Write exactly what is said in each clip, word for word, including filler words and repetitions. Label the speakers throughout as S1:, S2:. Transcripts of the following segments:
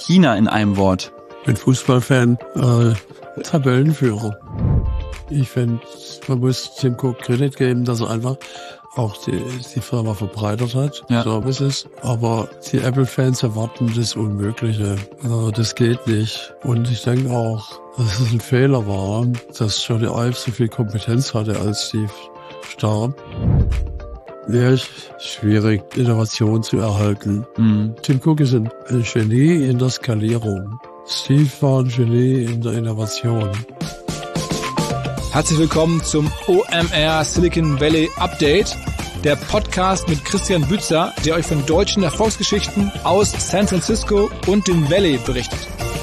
S1: China in einem Wort?
S2: Ich bin Fußballfan, äh, Tabellenführer. Ich finde, man muss Tim Cook Kredit geben, dass er einfach auch die, die Firma verbreitert hat,
S1: ja.
S2: Services. Aber die Apple-Fans erwarten das Unmögliche. Äh, das geht nicht. Und ich denke auch, dass es ein Fehler war, dass Jony Ive so viel Kompetenz hatte, als Steve starb. Wäre es schwierig, Innovation zu erhalten. Mhm. Tim Cook ist ein Genie in der Skalierung. Steve war ein Genie in der Innovation.
S3: Herzlich willkommen zum O M R Silicon Valley Update, der Podcast mit Christian Bützer, der euch von deutschen Erfolgsgeschichten aus San Francisco und dem Valley berichtet.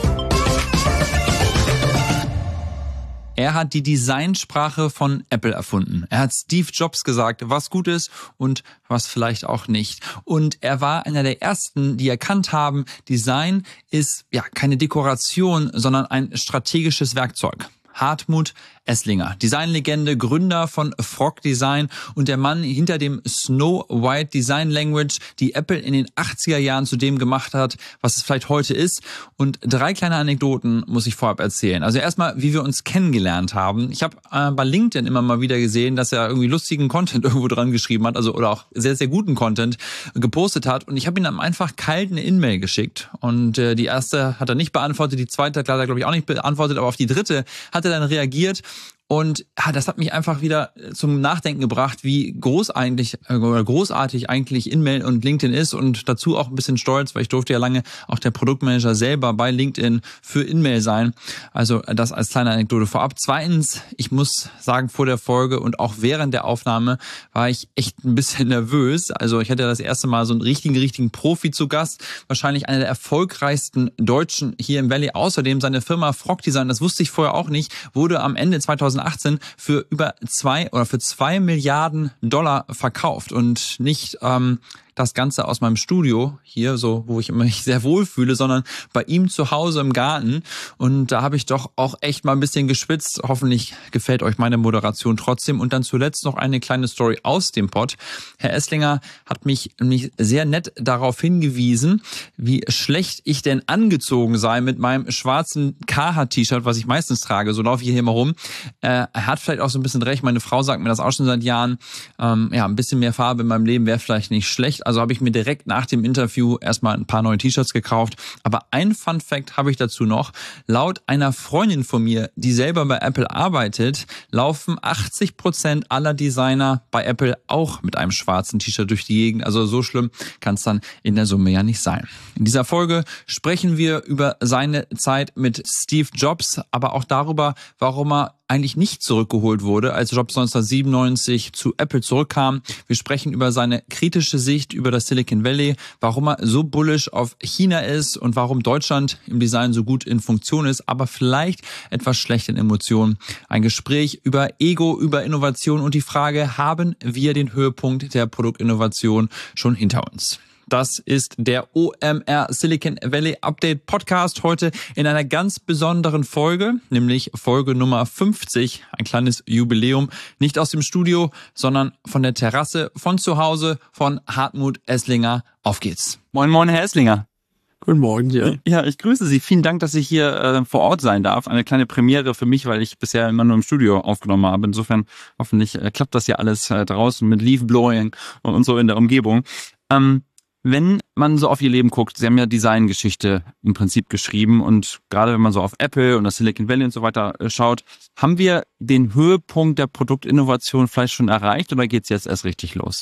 S1: Er hat die Designsprache von Apple erfunden. Er hat Steve Jobs gesagt, was gut ist und was vielleicht auch nicht. Und er war einer der ersten, die erkannt haben, Design ist ja keine Dekoration, sondern ein strategisches Werkzeug. Hartmut Esslinger, Designlegende, Gründer von Frog Design und der Mann hinter dem Snow White Design Language, die Apple in den achtziger Jahren zu dem gemacht hat, was es vielleicht heute ist. Und drei kleine Anekdoten muss ich vorab erzählen. Also erstmal, wie wir uns kennengelernt haben. Ich habe äh, bei LinkedIn immer mal wieder gesehen, dass er irgendwie lustigen Content irgendwo dran geschrieben hat, also oder auch sehr, sehr guten Content gepostet hat. Und ich habe ihm dann einfach kalt eine In-Mail geschickt. Und äh, die erste hat er nicht beantwortet, die zweite hat er, glaube ich, auch nicht beantwortet, aber auf die dritte hat er dann reagiert. Und ja, das hat mich einfach wieder zum Nachdenken gebracht, wie groß eigentlich, oder großartig eigentlich InMail und LinkedIn ist und dazu auch ein bisschen stolz, weil ich durfte ja lange auch der Produktmanager selber bei LinkedIn für InMail sein. Also das als kleine Anekdote vorab. Zweitens, ich muss sagen, vor der Folge und auch während der Aufnahme war ich echt ein bisschen nervös. Also ich hatte das erste Mal so einen richtigen, richtigen Profi zu Gast. Wahrscheinlich einer der erfolgreichsten Deutschen hier im Valley. Außerdem seine Firma Frog Design, das wusste ich vorher auch nicht, wurde am Ende zweitausendachtzehn für über zwei oder für zwei Milliarden Dollar verkauft und nicht ähm, das Ganze aus meinem Studio hier, so wo ich mich sehr wohl fühle, sondern bei ihm zu Hause im Garten. Und da habe ich doch auch echt mal ein bisschen geschwitzt. Hoffentlich gefällt euch meine Moderation trotzdem. Und dann zuletzt noch eine kleine Story aus dem Pod. Herr Esslinger hat mich nämlich sehr nett darauf hingewiesen, wie schlecht ich denn angezogen sei mit meinem schwarzen Carhartt-T-Shirt, was ich meistens trage. So laufe ich hier immer rum. Äh, er hat vielleicht auch so ein bisschen recht. Meine Frau sagt mir das auch schon seit Jahren. Ähm, ja, ein bisschen mehr Farbe in meinem Leben wäre vielleicht nicht schlecht. Also habe ich mir direkt nach dem Interview erstmal ein paar neue T-Shirts gekauft. Aber ein Fun-Fact habe ich dazu noch. Laut einer Freundin von mir, die selber bei Apple arbeitet, laufen achtzig Prozent aller Designer bei Apple auch mit einem schwarzen T-Shirt durch die Gegend. Also so schlimm kann es dann in der Summe ja nicht sein. In dieser Folge sprechen wir über seine Zeit mit Steve Jobs, aber auch darüber, warum er eigentlich nicht zurückgeholt wurde, als Jobs neunzehnhundertsiebenundneunzig zu Apple zurückkam. Wir sprechen über seine kritische Sicht über das Silicon Valley, warum er so bullish auf China ist und warum Deutschland im Design so gut in Funktion ist, aber vielleicht etwas schlecht in Emotionen. Ein Gespräch über Ego, über Innovation und die Frage, haben wir den Höhepunkt der Produktinnovation schon hinter uns? Das ist der O M R Silicon Valley Update Podcast heute in einer ganz besonderen Folge, nämlich Folge Nummer fünfzig, ein kleines Jubiläum, nicht aus dem Studio, sondern von der Terrasse von zu Hause von Hartmut Esslinger. Auf geht's.
S4: Moin, moin, Herr Esslinger.
S2: Guten Morgen dir.
S4: Ja, ich grüße Sie. Vielen Dank, dass ich hier äh, vor Ort sein darf. Eine kleine Premiere für mich, weil ich bisher immer nur im Studio aufgenommen habe. Insofern hoffentlich äh, klappt das ja alles äh, draußen mit Leaf Blowing und, und so in der Umgebung. Ähm, Wenn man so auf Ihr Leben guckt, Sie haben ja Designgeschichte im Prinzip geschrieben und gerade wenn man so auf Apple und das Silicon Valley und so weiter schaut, haben wir den Höhepunkt der Produktinnovation vielleicht schon erreicht oder geht's jetzt erst richtig los?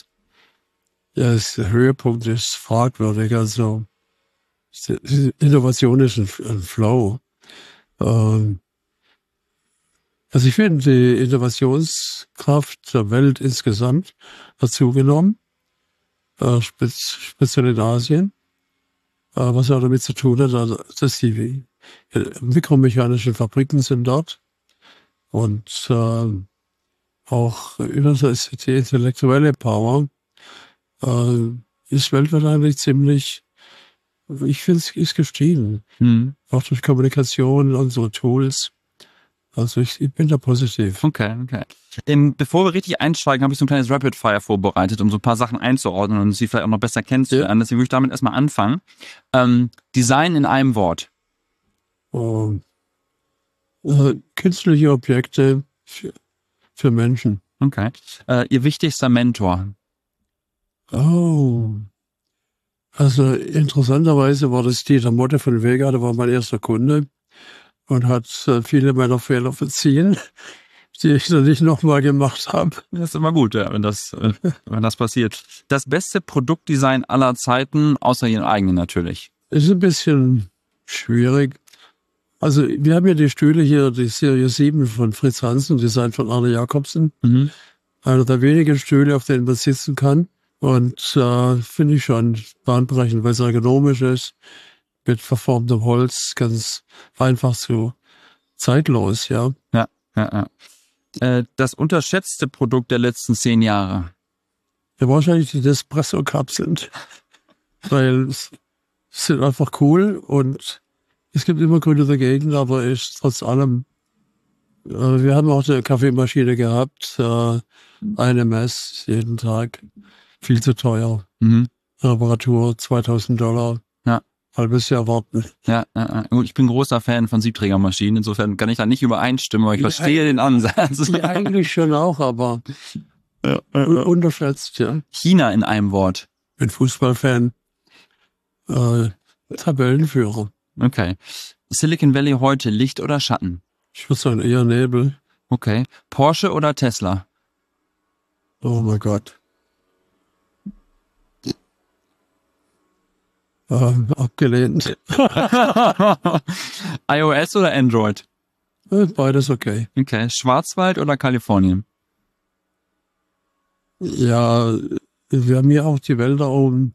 S2: Ja, der Höhepunkt ist fragwürdig. Also Innovation ist ein, ein Flow. Ähm, also ich finde, die Innovationskraft der Welt insgesamt hat zugenommen. Speziell in Asien, was ja damit zu tun hat, dass die mikromechanischen Fabriken sind dort und äh, auch über die intellektuelle Power äh, ist weltweit eigentlich ziemlich, ich finde es ist gestiegen. Mhm. Auch durch Kommunikation, unsere Tools. Also ich, ich bin da positiv.
S4: Okay, okay. Ähm, bevor wir richtig einsteigen, habe ich so ein kleines Rapid Fire vorbereitet, um so ein paar Sachen einzuordnen und sie vielleicht auch noch besser kennenzulernen. Ja. Deswegen würde ich damit erstmal anfangen. Ähm, Design in einem Wort.
S2: Um, äh, künstliche Objekte für, für Menschen.
S4: Okay. Äh, Ihr wichtigster Mentor.
S2: Oh. Also interessanterweise war das Dieter Motte von Vega, der war mein erster Kunde und hat äh, viele meiner Fehler verziehen, die ich dann nicht nochmal gemacht habe.
S4: Das ist immer gut, ja, wenn das, äh, wenn das passiert. Das beste Produktdesign aller Zeiten, außer Ihren eigenen natürlich.
S2: Ist ein bisschen schwierig. Also wir haben ja die Stühle hier, die Serie sieben von Fritz Hansen, Design von Arne Jacobsen. Mhm. Einer der wenigen Stühle, auf denen man sitzen kann. Und äh, finde ich schon bahnbrechend, weil es ergonomisch ist, mit verformtem Holz, ganz einfach so zeitlos, ja.
S4: Ja, ja, ja. Äh, das unterschätzte Produkt der letzten zehn Jahre?
S2: Ja, wahrscheinlich die Nespresso-Kapseln. Weil es sind einfach cool und es gibt immer Gründe dagegen, aber ist trotz allem, äh, wir haben auch eine Kaffeemaschine gehabt, äh, eine Mess jeden Tag. Viel zu teuer. Mhm. Reparatur zweitausend Dollar.
S4: Ja.
S2: Halbes Jahr warten.
S4: Ja, ja, ja. Ich bin großer Fan von Siebträgermaschinen. Insofern kann ich da nicht übereinstimmen, aber ich verstehe ja, den Ansatz.
S2: Ja, eigentlich schon auch, aber ja, ja, ja. unterschätzt, ja.
S4: China in einem Wort.
S2: Ich bin Fußballfan. Äh, Tabellenführer.
S4: Okay. Silicon Valley heute, Licht oder Schatten?
S2: Ich würde sagen eher Nebel.
S4: Okay. Porsche oder Tesla?
S2: Oh mein Gott. Ähm, abgelehnt.
S4: iOS oder Android?
S2: Beides okay.
S4: Okay. Schwarzwald oder Kalifornien?
S2: Ja, wir haben hier auch die Wälder oben.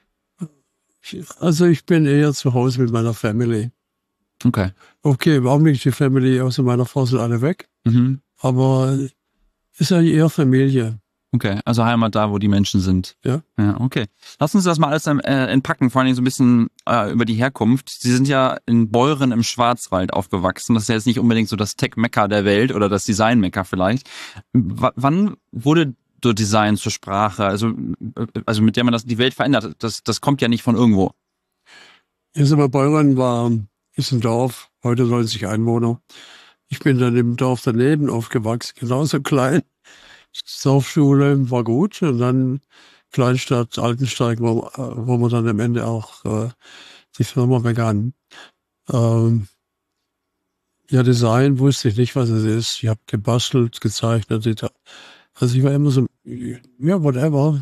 S2: Also ich bin eher zu Hause mit meiner Family.
S4: Okay.
S2: Okay, im Augenblick die Family außer meiner Frau sind alle weg. Mhm. Aber ist ja eher Familie.
S4: Okay, also Heimat da, wo die Menschen sind.
S2: Ja.
S4: Ja, okay. Lass uns das mal alles äh, entpacken, vor allem so ein bisschen äh, über die Herkunft. Sie sind ja in Beuren im Schwarzwald aufgewachsen. Das ist ja jetzt nicht unbedingt so das Tech-Mekka der Welt oder das Design-Mekka vielleicht. W- wann wurde so Design zur Sprache? Also, also mit der man das die Welt verändert. Das, das kommt ja nicht von irgendwo.
S2: Jetzt aber Beuren war, ist ein Dorf, heute neunzig Einwohner. Ich bin dann im Dorf daneben aufgewachsen, genauso klein. Dorfschule war gut und dann Kleinstadt Altensteig, wo, wo man dann am Ende auch äh, die Firma begann. Ähm, ja, Design wusste ich nicht, was es ist. Ich habe gebastelt, gezeichnet. Also ich war immer so, ja, whatever.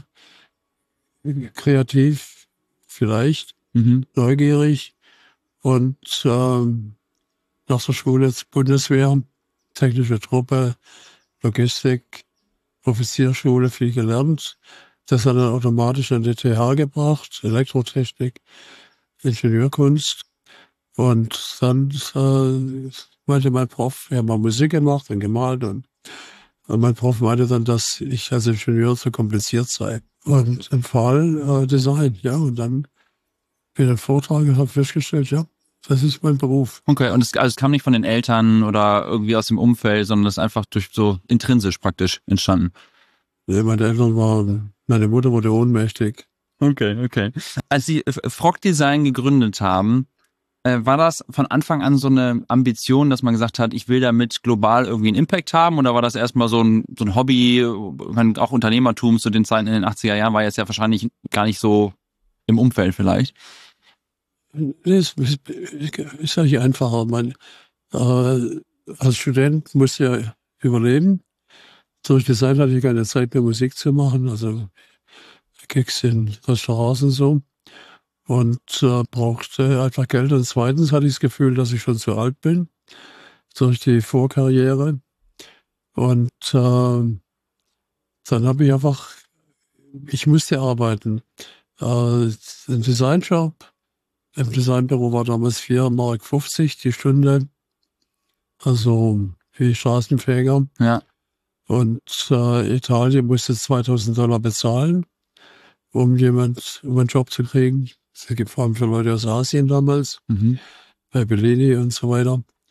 S2: Kreativ vielleicht, mhm. neugierig. Und ähm, nach der Schule Bundeswehr, technische Truppe, Logistik, Offizierschule viel gelernt. Das hat dann automatisch an die T H gebracht, Elektrotechnik, Ingenieurkunst. Und dann äh, meinte mein Prof, wir haben mal Musik gemacht und gemalt. Und, und mein Prof meinte dann, dass ich als Ingenieur zu kompliziert sei. Und im Fall äh, Design, ja. Und dann bin ich einen Vortrag und habe festgestellt, ja, das ist mein Beruf.
S4: Okay, und es, also es kam nicht von den Eltern oder irgendwie aus dem Umfeld, sondern es ist einfach durch so intrinsisch praktisch entstanden.
S2: Nee, meine Eltern waren, meine Mutter wurde ohnmächtig.
S4: Okay, okay. Als Sie Frog Design gegründet haben, äh, war das von Anfang an so eine Ambition, dass man gesagt hat, ich will damit global irgendwie einen Impact haben, oder war das erstmal so ein, so ein Hobby, auch Unternehmertum zu den Zeiten in den achtziger Jahren war jetzt ja wahrscheinlich gar nicht so im Umfeld vielleicht?
S2: Das ist, ist ja nicht einfacher. Man, äh, als Student musste ja überleben. Durch Design hatte ich keine Zeit mehr, Musik zu machen, also Gigs in Restaurants und so. Und äh, brauchte einfach Geld. Und zweitens hatte ich das Gefühl, dass ich schon zu alt bin, durch die Vorkarriere. Und äh, dann habe ich einfach, ich musste arbeiten. Äh, ein Designjob im Designbüro war damals vier Mark fünfzig die Stunde. Also wie Straßenfeger.
S4: Ja.
S2: Und äh, Italien musste zweitausend Dollar bezahlen, um jemand, um einen Job zu kriegen. Das gibt vor allem für Leute aus Asien damals, mhm. bei Bellini und so weiter.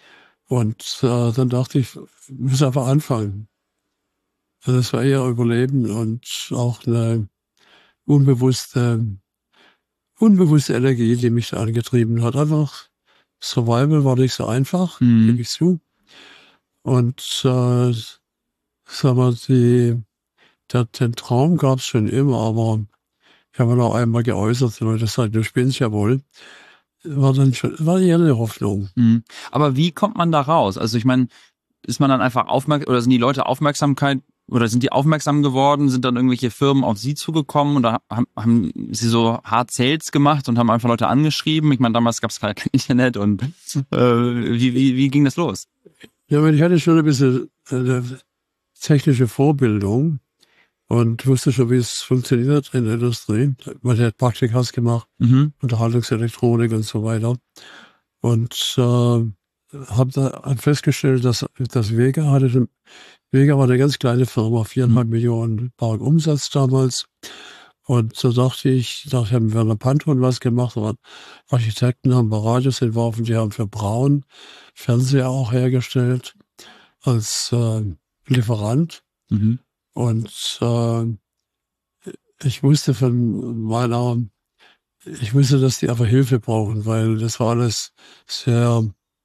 S2: Und äh, dann dachte ich, ich muss einfach anfangen. Also das war eher Überleben und auch eine unbewusste, unbewusste Energie, die mich da angetrieben hat. Einfach Survival war nicht so einfach,
S4: Mhm.
S2: gebe ich zu. Und äh, sag mal, die, der, den Traum gab es schon immer, aber ich habe ihn auch einmal geäußert, die Leute sagten, du spinnst ja wohl. War dann schon, war eher eine Hoffnung.
S4: Mhm. Aber wie kommt man da raus? Also ich meine, ist man dann einfach aufmerksam, oder sind die Leute Aufmerksamkeit, oder sind die aufmerksam geworden, sind dann irgendwelche Firmen auf sie zugekommen oder haben, haben sie so Hard Sales gemacht und haben einfach Leute angeschrieben? Ich meine, damals gab es kein Internet und äh, wie, wie, wie ging das los?
S2: Ja, ich hatte schon ein bisschen eine technische Vorbildung und wusste schon, wie es funktioniert in der Industrie. Man hat Praktikas gemacht,
S4: Mhm.
S2: Unterhaltungselektronik und so weiter. Und äh, habe da festgestellt, dass das Vega hatte, Vega war eine ganz kleine Firma, viereinhalb mhm. Millionen Mark Umsatz damals. Und so dachte ich, da haben wir eine Pantone was gemacht, aber Architekten haben Radios entworfen, die haben für Braun Fernseher auch hergestellt als äh, Lieferant.
S4: Mhm.
S2: Und äh, ich wusste von meiner, ich wusste, dass die einfach Hilfe brauchen, weil das war alles sehr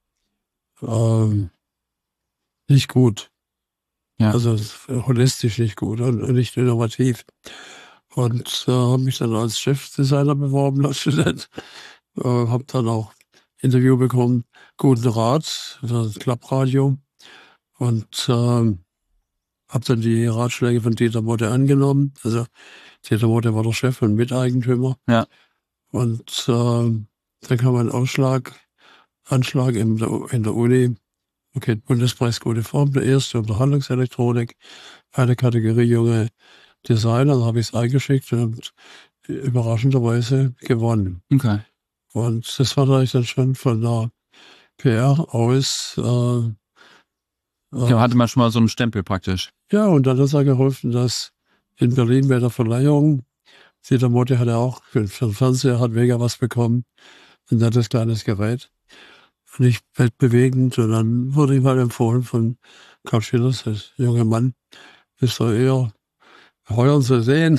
S2: äh, nicht gut.
S4: Ja.
S2: Also holistisch nicht gut und nicht innovativ. Und äh, habe mich dann als Chefdesigner beworben als Student. Äh, habe dann auch Interview bekommen, guten Rat, das Klappradio. Und äh, habe dann die Ratschläge von Dieter Motte angenommen. Also Dieter Motte war der Chef und Miteigentümer.
S4: Ja.
S2: Und äh, dann kam ein Ausschlag, Anschlag in der, in der Uni. Okay, Bundespreis Gute Form, der erste Unterhaltungselektronik, eine Kategorie junge Designer, da habe ich es eingeschickt und überraschenderweise gewonnen.
S4: Okay.
S2: Und das war da ich dann schon von der P R aus. Äh,
S4: Ja, hatte man schon mal so einen Stempel praktisch.
S2: Ja, und dann hat es auch geholfen, dass in Berlin bei der Verleihung, Dieter Motte hatte auch für, für den Fernseher, hat Vega was bekommen, ein nettes kleines Gerät. Nicht weltbewegend. Und dann wurde ich mal empfohlen von Karl Schillers, der junge Mann, ist doch eher heuer zu sehen.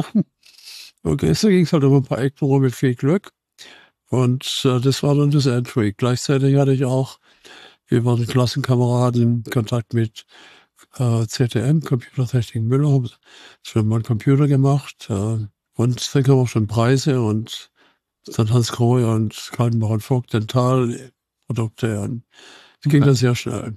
S2: Okay, so ging es halt um ein paar Ecken rum mit viel Glück. Und äh, das war dann das Entry. Gleichzeitig hatte ich auch über den Klassenkameraden Kontakt mit äh, C T M, Computertechnik Müller, habe schon mal einen Computer gemacht. Äh, und dann kamen auch schon Preise und dann Hans Krohe und Kaltenbach und Vogt Dentalprodukte. Und es ging dann sehr schnell.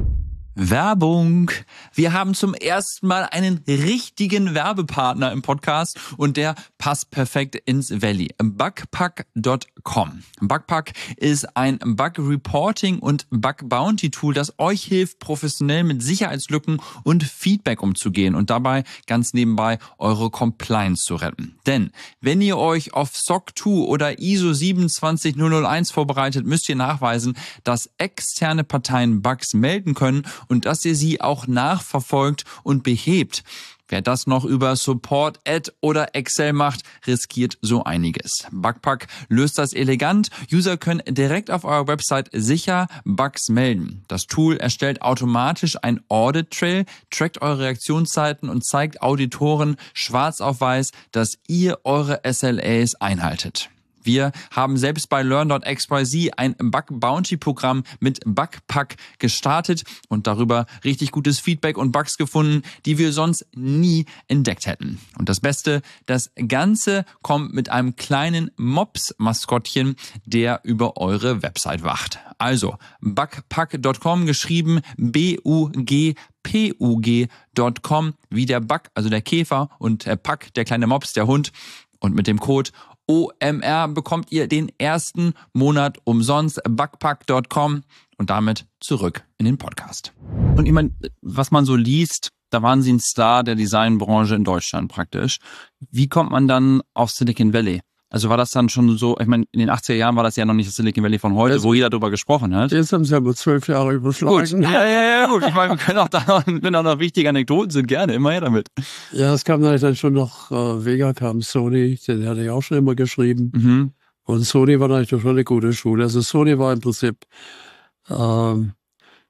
S1: Werbung. Wir haben zum ersten Mal einen richtigen Werbepartner im Podcast und der passt perfekt ins Valley. Bugpack Punkt com. Bugpack ist ein Bug-Reporting und Bug-Bounty-Tool, das euch hilft, professionell mit Sicherheitslücken und Feedback umzugehen und dabei ganz nebenbei eure Compliance zu retten. Denn wenn ihr euch auf S O C zwei oder I S O sieben zwei null null eins vorbereitet, müsst ihr nachweisen, dass externe Parteien Bugs melden können und dass ihr sie auch nachverfolgt und behebt. Wer das noch über Support, Add oder Excel macht, riskiert so einiges. Bugpack löst das elegant. User können direkt auf eurer Website sicher Bugs melden. Das Tool erstellt automatisch ein Audit Trail, trackt eure Reaktionszeiten und zeigt Auditoren schwarz auf weiß, dass ihr eure S L As einhaltet. Wir haben selbst bei Learn Punkt X Y Z ein Bug-Bounty-Programm mit Bugpack gestartet und darüber richtig gutes Feedback und Bugs gefunden, die wir sonst nie entdeckt hätten. Und das Beste, das Ganze kommt mit einem kleinen Mops-Maskottchen, der über eure Website wacht. Also Bugpack Punkt com, geschrieben B U G P U G Punkt com, wie der Bug, also der Käfer, und der Pack, der kleine Mops, der Hund. Und mit dem Code O M R bekommt ihr den ersten Monat umsonst. Bugpack Punkt com und damit zurück in den Podcast.
S4: Und ich meine, was man so liest, da waren sie ein Star der Designbranche in Deutschland praktisch. Wie kommt man dann auf Silicon Valley? Also war das dann schon so, ich meine, in den achtziger Jahren war das ja noch nicht das Silicon Valley von heute, jetzt, wo jeder drüber gesprochen hat.
S2: Jetzt haben sie aber zwölf Jahre überschlagen.
S4: Gut, ja, ja, ja, gut. Ich meine, wir können auch da noch, wenn auch noch wichtige Anekdoten sind, gerne, immer her damit.
S2: Ja, es kam dann schon noch, äh, Vega kam Sony, den hatte ich auch schon immer geschrieben.
S4: Mhm.
S2: Und Sony war natürlich schon eine gute Schule. Also Sony war im Prinzip ähm,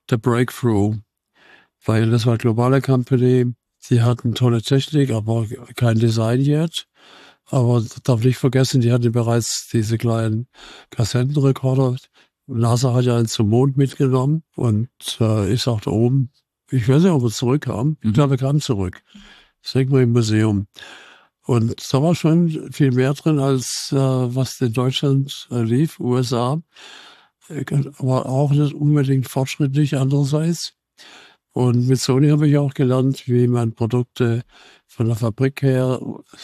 S2: der Breakthrough, weil das war eine globale Company. Sie hatten tolle Technik, aber kein Design yet. Aber darf nicht vergessen, die hatten bereits diese kleinen Kassettenrekorder. NASA hat ja einen zum Mond mitgenommen und äh, ist auch da oben. Ich weiß nicht, ob er zurückkam. Ich glaube, er kam zurück. Das hängt mal im Museum. Und da war schon viel mehr drin, als äh, was in Deutschland äh, lief, U S A. Aber auch nicht unbedingt fortschrittlich andererseits. Und mit Sony habe ich auch gelernt, wie man Produkte von der Fabrik her,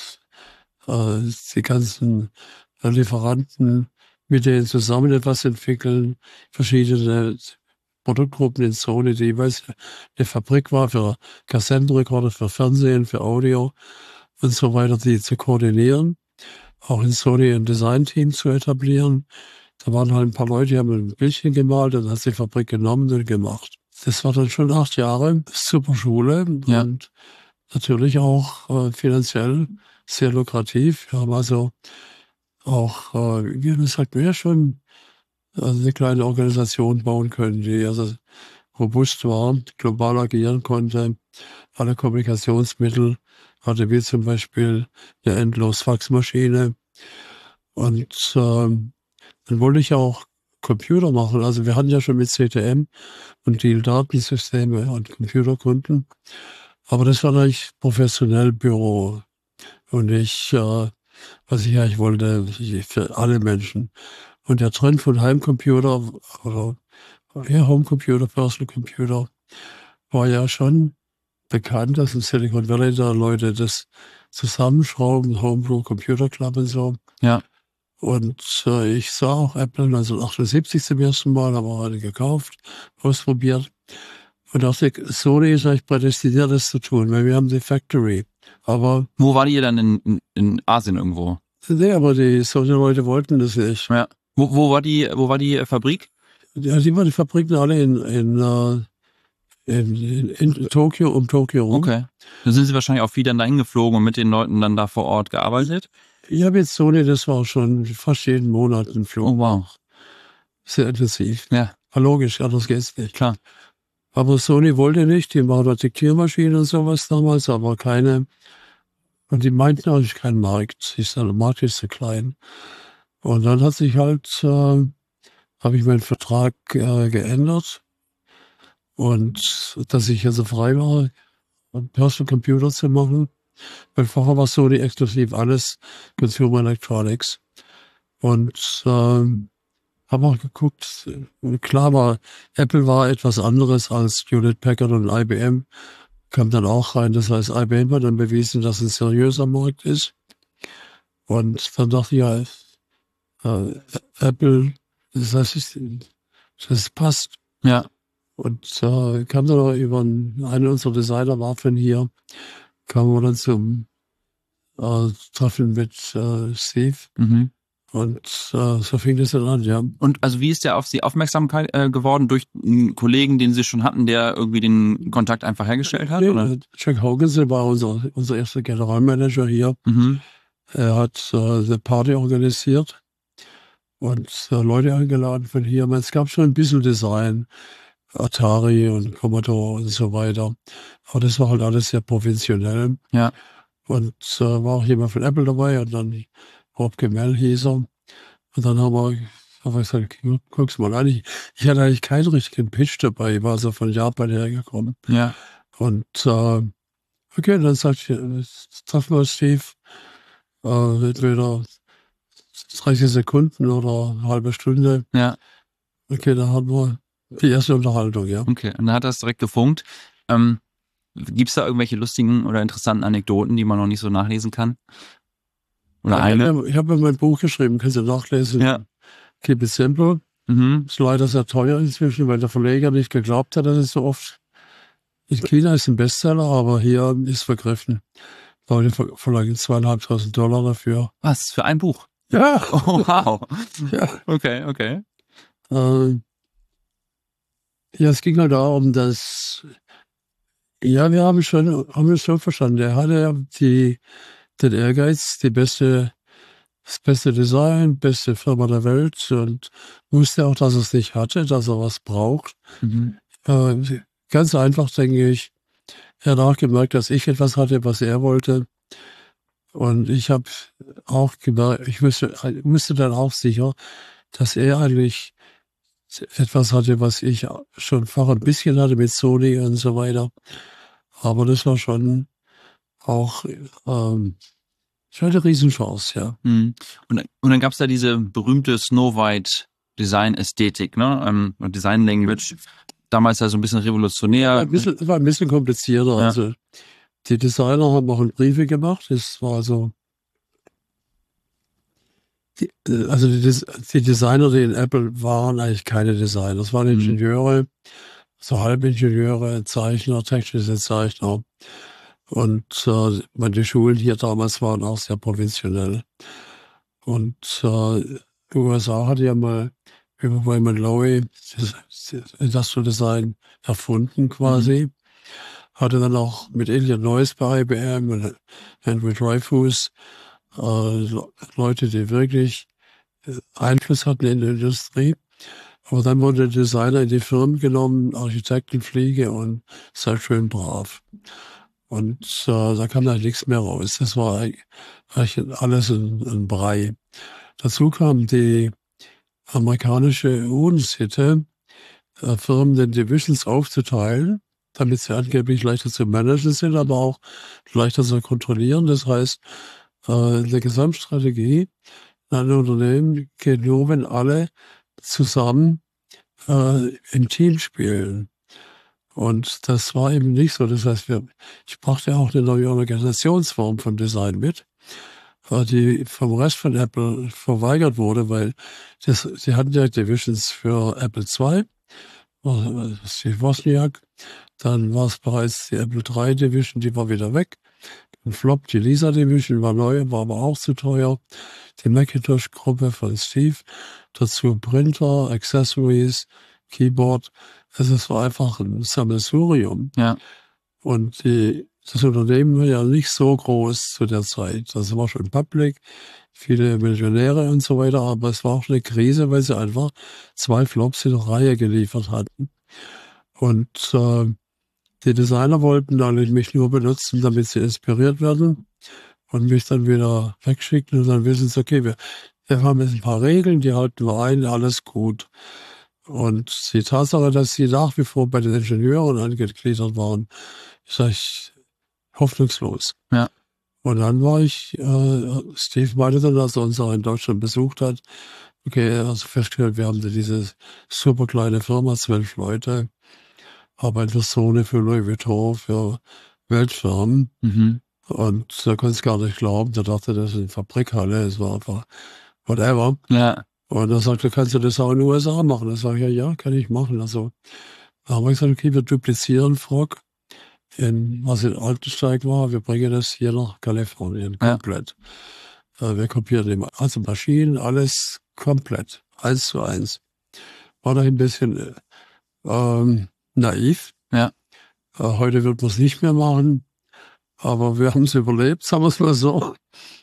S2: äh, die ganzen Lieferanten, mit denen zusammen etwas entwickeln, verschiedene Produktgruppen in Sony, die jeweils eine Fabrik war für Kassettenrekorder, für Fernsehen, für Audio und so weiter, die zu koordinieren, auch in Sony ein Design-Team zu etablieren. Da waren halt ein paar Leute, die haben ein Bildchen gemalt und hat die Fabrik genommen und gemacht. Das war dann schon acht Jahre, super Schule
S4: ja.
S2: und natürlich auch äh, finanziell sehr lukrativ. Wir haben also auch, äh, wie gesagt, wir schon also eine kleine Organisation bauen können, die also robust war, global agieren konnte, alle Kommunikationsmittel hatte, wie zum Beispiel eine Endlos-Faxmaschine. Und ähm, dann wollte ich auch Computer machen. Also wir hatten ja schon mit C T M und die Datensysteme und Computerkunden. Aber das war natürlich professionell Büro. Und ich, äh, was ich eigentlich wollte, für alle Menschen. Und der Trend von Heimcomputer oder ja, Homecomputer, Personal Computer war ja schon bekannt, dass in Silicon Valley da Leute das zusammenschrauben, Homebrew Computer Club und so.
S4: Ja.
S2: Und äh, ich sah auch Apple neunzehnhundertachtundsiebzig zum ersten Mal, haben wir eine gekauft, ausprobiert. Und auch die Sony ist eigentlich prädestiniert, das zu tun, weil wir haben die Factory. Aber
S4: wo war die dann in, in, in Asien irgendwo?
S2: Nee, aber die Sony-Leute wollten das nicht.
S4: Ja. Wo, wo war die, wo war die Fabrik?
S2: Ja, die waren die Fabriken alle in, in, in, in, in Tokio, um Tokio rum.
S4: Okay. Dann sind sie wahrscheinlich auch viel dann dahin geflogen und mit den Leuten dann da vor Ort gearbeitet?
S2: Ich habe jetzt Sony, das war schon fast jeden Monat ein Flug.
S4: Oh, wow.
S2: Sehr intensiv.
S4: Ja.
S2: War logisch, anders geht's nicht.
S4: Klar.
S2: Aber Sony wollte nicht, die machen da Diktiermaschinen und sowas damals, aber keine. Und die meinten auch nicht keinen Markt. Ich sage, der Markt ist zu klein. Und dann hat sich halt, äh, habe ich meinen Vertrag äh, geändert. Und dass ich also frei war, einen Personal Computer zu machen. Weil vorher war Sony exklusiv alles Consumer Electronics. Und ähm, habe auch geguckt, klar war, Apple war etwas anderes als Hewlett Packard und I B M. Kam dann auch rein, das heißt, I B M hat dann bewiesen, dass es ein seriöser Markt ist. Und dann dachte ich, ja, äh, Apple, das heißt, das passt.
S4: Ja.
S2: Und äh, kam dann auch über einen, einen unserer Designer war von hier, kamen wir dann zum äh, Treffen mit äh, Steve.
S4: Mhm.
S2: Und äh, so fing das dann an, ja.
S4: Und also wie ist der auf Sie Aufmerksamkeit äh, geworden? Durch einen Kollegen, den Sie schon hatten, der irgendwie den Kontakt einfach hergestellt hat?
S2: Nee,
S4: oder?
S2: Jack Hoganson war unser, unser erster Generalmanager hier.
S4: Mhm.
S2: Er hat äh, eine Party organisiert und äh, Leute eingeladen von hier. Man, es gab schon ein bisschen Design, Atari und Commodore und so weiter. Aber das war halt alles sehr professionell.
S4: Ja.
S2: Und äh, war auch jemand von Apple dabei und dann Rob Gemell hieß er. Und dann haben wir, haben wir gesagt, guck's mal an. Ich, ich hatte eigentlich keinen richtigen Pitch dabei. Ich war so von Japan hergekommen.
S4: Ja.
S2: Und äh, okay, dann sagt ich, treffen wir Steve. Äh, entweder dreißig Sekunden oder eine halbe Stunde.
S4: Ja.
S2: Okay, dann haben wir die erste Unterhaltung, ja.
S4: Okay, und dann hat er es direkt gefunkt. Ähm, Gibt es da irgendwelche lustigen oder interessanten Anekdoten, die man noch nicht so nachlesen kann? Oder
S2: ja,
S4: eine?
S2: Ich habe ja mein Buch geschrieben, kannst du nachlesen.
S4: Ja.
S2: Keep it simple.
S4: Mhm.
S2: Ist leider sehr teuer inzwischen, weil der Verleger nicht geglaubt hat, dass es so oft. In China ist ein Bestseller, aber hier ist vergriffen. Leute verlangen zweieinhalbtausend Dollar dafür.
S4: Was, für ein Buch?
S2: Ja.
S4: Oh, wow.
S2: Ja.
S4: Okay, okay.
S2: Äh, ja, es ging halt darum, dass, ja, wir haben schon, haben es schon verstanden. Er hatte die, den Ehrgeiz, die beste, das beste Design, beste Firma der Welt und wusste auch, dass er es nicht hatte, dass er was braucht.
S4: Mhm.
S2: Äh, ganz einfach, denke ich, er hat auch gemerkt, dass ich etwas hatte, was er wollte. Und ich habe auch gemerkt, ich wusste, wusste dann auch sicher, dass er eigentlich etwas hatte, was ich schon vorher ein bisschen hatte mit Sony und so weiter. Aber das war schon auch ähm, schon eine Riesenchance, ja.
S4: Mhm. Und, und dann gab es da diese berühmte Snow White Design-Ästhetik, ne? Ähm, und Design-Language. Damals ja so ein bisschen revolutionär.
S2: Ein bisschen, es war ein bisschen komplizierter.
S4: Ja.
S2: Also die Designer haben auch Briefe gemacht. Das war so. Die, also die, die Designer, die in Apple waren, eigentlich keine Designer. Das waren Ingenieure, so Halbingenieure, Zeichner, technische Zeichner. Und äh, meine Schulen hier damals waren auch sehr professionell. Und äh, U S A hatte ja mal über Raymond Loewy das, das Industrial Design erfunden quasi. Mhm. Hatte dann auch mit Iliad Noyes bei I B M und Henry Dreyfus äh, Leute, die wirklich Einfluss hatten in der Industrie. Aber dann wurde der Designer in die Firmen genommen, Architektenfliege und sei schön brav. Und äh, da kam dann nichts mehr raus. Das war eigentlich alles ein, ein Brei. Dazu kam die amerikanische Unsitte, äh, Firmen den Divisions aufzuteilen, damit sie angeblich leichter zu managen sind, aber auch leichter zu kontrollieren. Das heißt, äh, eine Gesamtstrategie in einem Unternehmen geht nur, wenn alle zusammen äh, im Team spielen. Und das war eben nicht so. Das heißt, wir, ich brachte auch eine neue Organisationsform vom Design mit, die vom Rest von Apple verweigert wurde, weil das, sie hatten ja Divisions für Apple zwei, Steve Wozniak, dann war es bereits die Apple drei Division, die war wieder weg. Ein Flop, die Lisa Division war neu, war aber auch zu teuer. Die Macintosh-Gruppe von Steve, dazu Printer, Accessories, Keyboard. Also es war einfach ein Sammelsurium.
S4: Ja.
S2: Und die, das Unternehmen war ja nicht so groß zu der Zeit. Das war schon public, viele Millionäre und so weiter, aber es war auch eine Krise, weil sie einfach zwei Flops in der Reihe geliefert hatten. Und äh, die Designer wollten dann mich nur benutzen, damit sie inspiriert werden und mich dann wieder wegschicken und dann wissen sie, okay, wir, wir haben jetzt ein paar Regeln, die halten wir ein, alles gut. Und die Tatsache, dass sie nach wie vor bei den Ingenieuren angegliedert waren, ist eigentlich hoffnungslos.
S4: Ja.
S2: Und dann war ich, äh, Steve meinte dann, als er uns auch in Deutschland besucht hat, okay, er hat festgestellt, wir haben diese super kleine Firma, zwölf Leute, arbeiten für Sony, für Louis Vuitton, für Weltfirmen.
S4: Mhm.
S2: Und da konnte es gar nicht glauben, der dachte, das ist eine Fabrikhalle, es war einfach whatever.
S4: Ja.
S2: Und er sagte, kannst du das auch in den U S A machen? Da sage ich, ja, ja, kann ich machen. Also, da haben wir gesagt, okay, wir duplizieren Frog, in, was in Altensteig war, wir bringen das hier nach Kalifornien komplett. Ja. Äh, wir kopieren die, also Maschinen, alles komplett, eins zu eins. War da ein bisschen ähm, naiv.
S4: Ja.
S2: Äh, heute wird man es nicht mehr machen, aber wir haben es überlebt, sagen wir es mal so.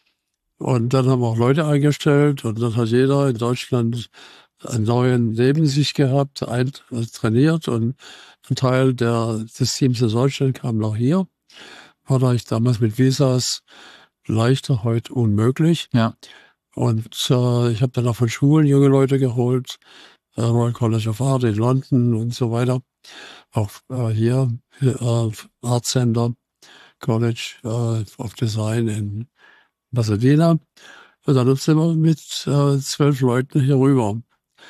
S2: Und dann haben wir auch Leute eingestellt und dann hat jeder in Deutschland einen neuen neben sich gehabt, ein, äh, trainiert und ein Teil der, des Teams in Deutschland kam noch hier. War da ich damals mit Visas leichter, heute unmöglich.
S4: Ja.
S2: Und äh, ich habe dann auch von Schulen junge Leute geholt, äh, Royal College of Art in London und so weiter. Auch äh, hier, äh, Art Center College äh, of Design in Pasadena. Und dann sind wir mit äh, zwölf Leuten hier rüber.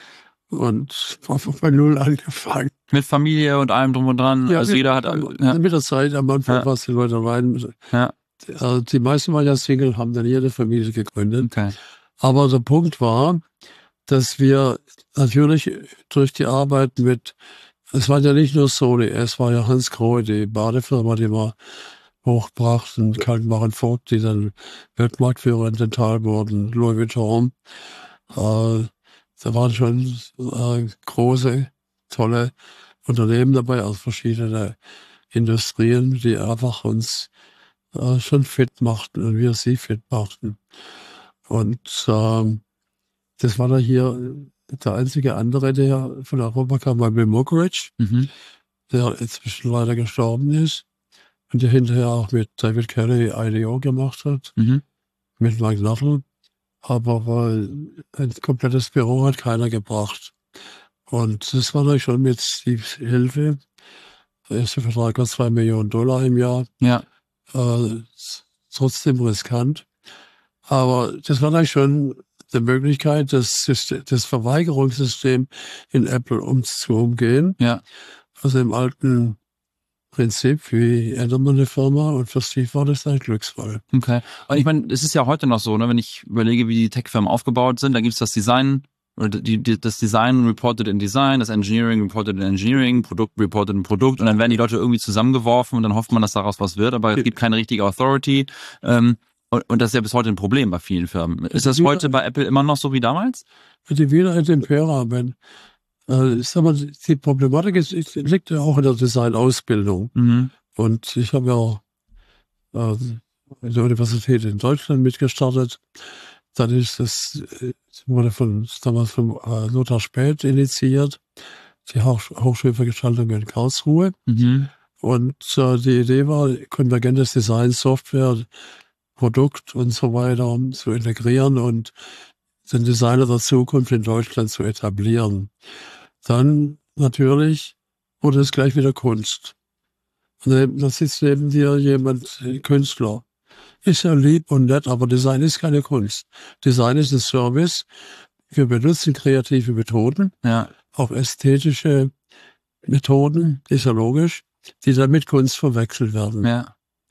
S2: Und einfach bei Null angefangen.
S4: Mit Familie und allem drum und dran.
S2: Ja,
S4: also
S2: mit,
S4: jeder hat.
S2: Ja. Mit der Zeit am Anfang
S4: ja.
S2: waren die Leute rein.
S4: Ja.
S2: Die, die meisten waren ja Single, haben dann jede Familie gegründet.
S4: Okay.
S2: Aber der Punkt war, dass wir natürlich durch die Arbeit mit, es war ja nicht nur Sony, es war ja Hans Grohe, die Badefirma, die wir hochbrachten, Kaltenbach Vogt, die dann Weltmarktführer in Dental wurden, Louis Vuitton. Äh, da waren schon äh, große, tolle Unternehmen dabei aus verschiedenen Industrien, die einfach uns äh, schon fit machten und wir sie fit machten. Und ähm, das war da hier der einzige andere, der von Europa kam, war Bill Moggridge,
S4: Mhm.
S2: der inzwischen leider gestorben ist und der hinterher auch mit David Kelly I D O gemacht hat,
S4: Mhm.
S2: mit Mike Nuttall. Aber weil ein komplettes Büro hat keiner gebracht. Und das war natürlich schon mit Steves Hilfe. Der erste Vertrag war zwei Millionen Dollar im Jahr.
S4: Ja.
S2: Äh, trotzdem riskant. Aber das war natürlich schon die Möglichkeit, das, System, das Verweigerungssystem in Apple um zu umgehen.
S4: Ja.
S2: Also im alten Prinzip, wie ändert man eine Firma? Und für Steve war das ein Glücksfall.
S4: Okay. Und ich meine, es ist ja heute noch so, ne, wenn ich überlege, wie die Tech-Firmen aufgebaut sind, da gibt's das Design, oder die, die, das Design reported in Design, das Engineering reported in Engineering, Produkt reported in Produkt, und dann werden die Leute irgendwie zusammengeworfen und dann hofft man, dass daraus was wird, aber es gibt keine richtige Authority. Ähm, und, und das ist ja bis heute ein Problem bei vielen Firmen. Ist das heute bei Apple immer noch so wie damals?
S2: Die Wiederheit Impera, wenn, äh, ich sag mal, die Problematik ist, liegt ja auch in der Designausbildung.
S4: Mhm.
S2: Und ich habe ja äh, in der Universität in Deutschland mitgestartet. Dann ist das, wurde von, damals von äh, Lothar Späth initiiert, die Hoch Hochschule für Gestaltung in Karlsruhe.
S4: Mhm.
S2: Und äh, die Idee war, konvergentes Design, Software, Produkt und so weiter zu integrieren und den Designer der Zukunft in Deutschland zu etablieren. Dann natürlich wurde es gleich wieder Kunst. Und da sitzt neben dir jemand, ein Künstler. Ist ja lieb und nett, aber Design ist keine Kunst. Design ist ein Service. Wir benutzen kreative Methoden,
S4: Ja.
S2: auch ästhetische Methoden, ist ja logisch, die dann mit Kunst verwechselt werden.
S4: Ja.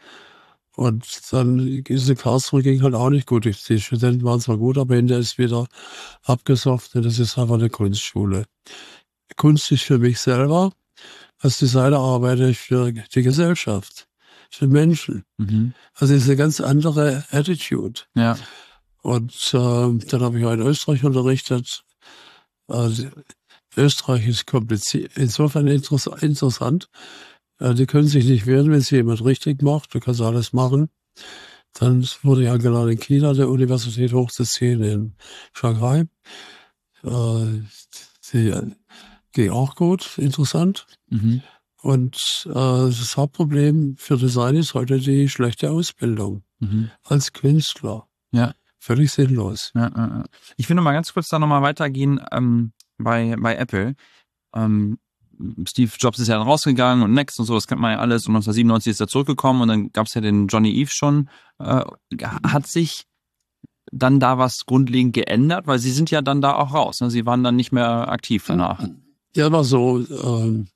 S2: Und dann diese Karlsruhe ging halt auch nicht gut. Die Studenten waren zwar gut, aber hinterher ist wieder abgesofft. Das ist einfach eine Kunstschule. Kunst ist für mich selber. Als Designer arbeite ich für die Gesellschaft, für Menschen.
S4: Mhm.
S2: Also es ist eine ganz andere Attitude.
S4: Ja.
S2: Und äh, dann habe ich auch in Österreich unterrichtet. Also, Österreich ist kompliziert, insofern interess interessant. Äh, die können sich nicht wehren, wenn sie jemand richtig macht. Du kannst alles machen. Dann wurde ich eingeladen in China, der Universität hochzuziehen in Shanghai. Äh, die ging auch gut, interessant.
S4: Mhm.
S2: Und äh, das Hauptproblem für Design ist heute die schlechte Ausbildung
S4: Mhm.
S2: als Künstler.
S4: Ja.
S2: Völlig sinnlos.
S4: Ja, ja, ja. Ich will noch mal ganz kurz da noch mal weitergehen ähm, bei, bei Apple. Ähm, Steve Jobs ist ja dann rausgegangen und Next und so, das kennt man ja alles. Und neunzehnhundertsiebenundneunzig ist er zurückgekommen und dann gab es ja den Johnny Ive schon. Äh, hat sich dann da was grundlegend geändert? Weil sie sind ja dann da auch raus. Ne? Sie waren dann nicht mehr aktiv danach.
S2: Ja, war so, ähm,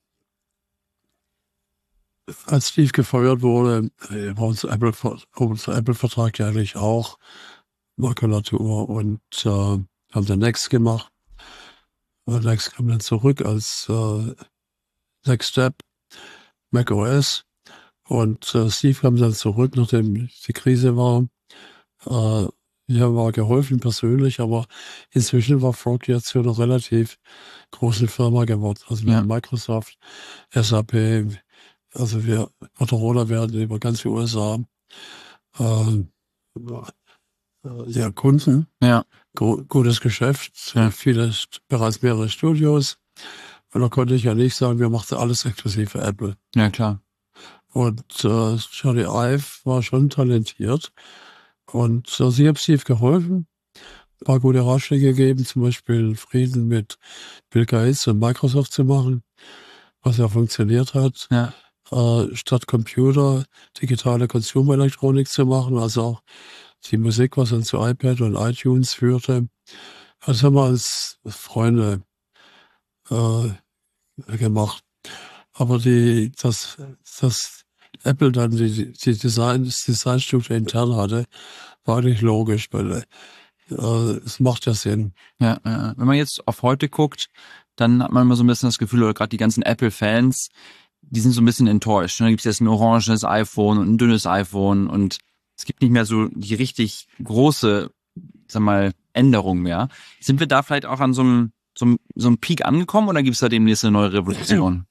S2: als Steve gefeuert wurde, äh, war unser Apple-Vertrag Apple ja eigentlich auch Makulatur und äh, haben dann Next gemacht. Und Next kam dann zurück als äh, Next Step, macOS. Und äh, Steve kam dann zurück, nachdem die Krise war. Äh, ja, war geholfen persönlich, aber inzwischen war Frog jetzt zu einer relativ großen Firma geworden. Also mit
S4: Ja.
S2: Microsoft, S A P, also wir, Motorola werden über ganz die U S A äh, ja, Kunden.
S4: Ja.
S2: Gu- gutes Geschäft,
S4: Ja.
S2: viele, bereits mehrere Studios. Und da konnte ich ja nicht sagen, wir machen alles exklusiv für Apple.
S4: Ja, klar.
S2: Und äh, Johnny Ive war schon talentiert. Und äh, sie haben Steve geholfen, ein paar gute Ratschläge gegeben, zum Beispiel Frieden mit Bill Gates und Microsoft zu machen, was ja funktioniert hat.
S4: Ja.
S2: Äh, statt Computer digitale Consumer-Elektronik zu machen, also auch die Musik, was dann zu iPad und iTunes führte. Das haben wir als Freunde äh, gemacht. Aber die, dass, dass Apple dann die, die Design, das Designstudio intern hatte, war eigentlich logisch, weil äh, es macht ja Sinn.
S4: Ja, ja. Wenn man jetzt auf heute guckt, dann hat man immer so ein bisschen das Gefühl, oder gerade die ganzen Apple-Fans, die sind so ein bisschen enttäuscht. Da gibt es jetzt ein oranges iPhone und ein dünnes iPhone und es gibt nicht mehr so die richtig große, sag mal, Änderung mehr. Sind wir da vielleicht auch an so einem, so einem, so einem Peak angekommen oder gibt es da demnächst eine neue Revolution?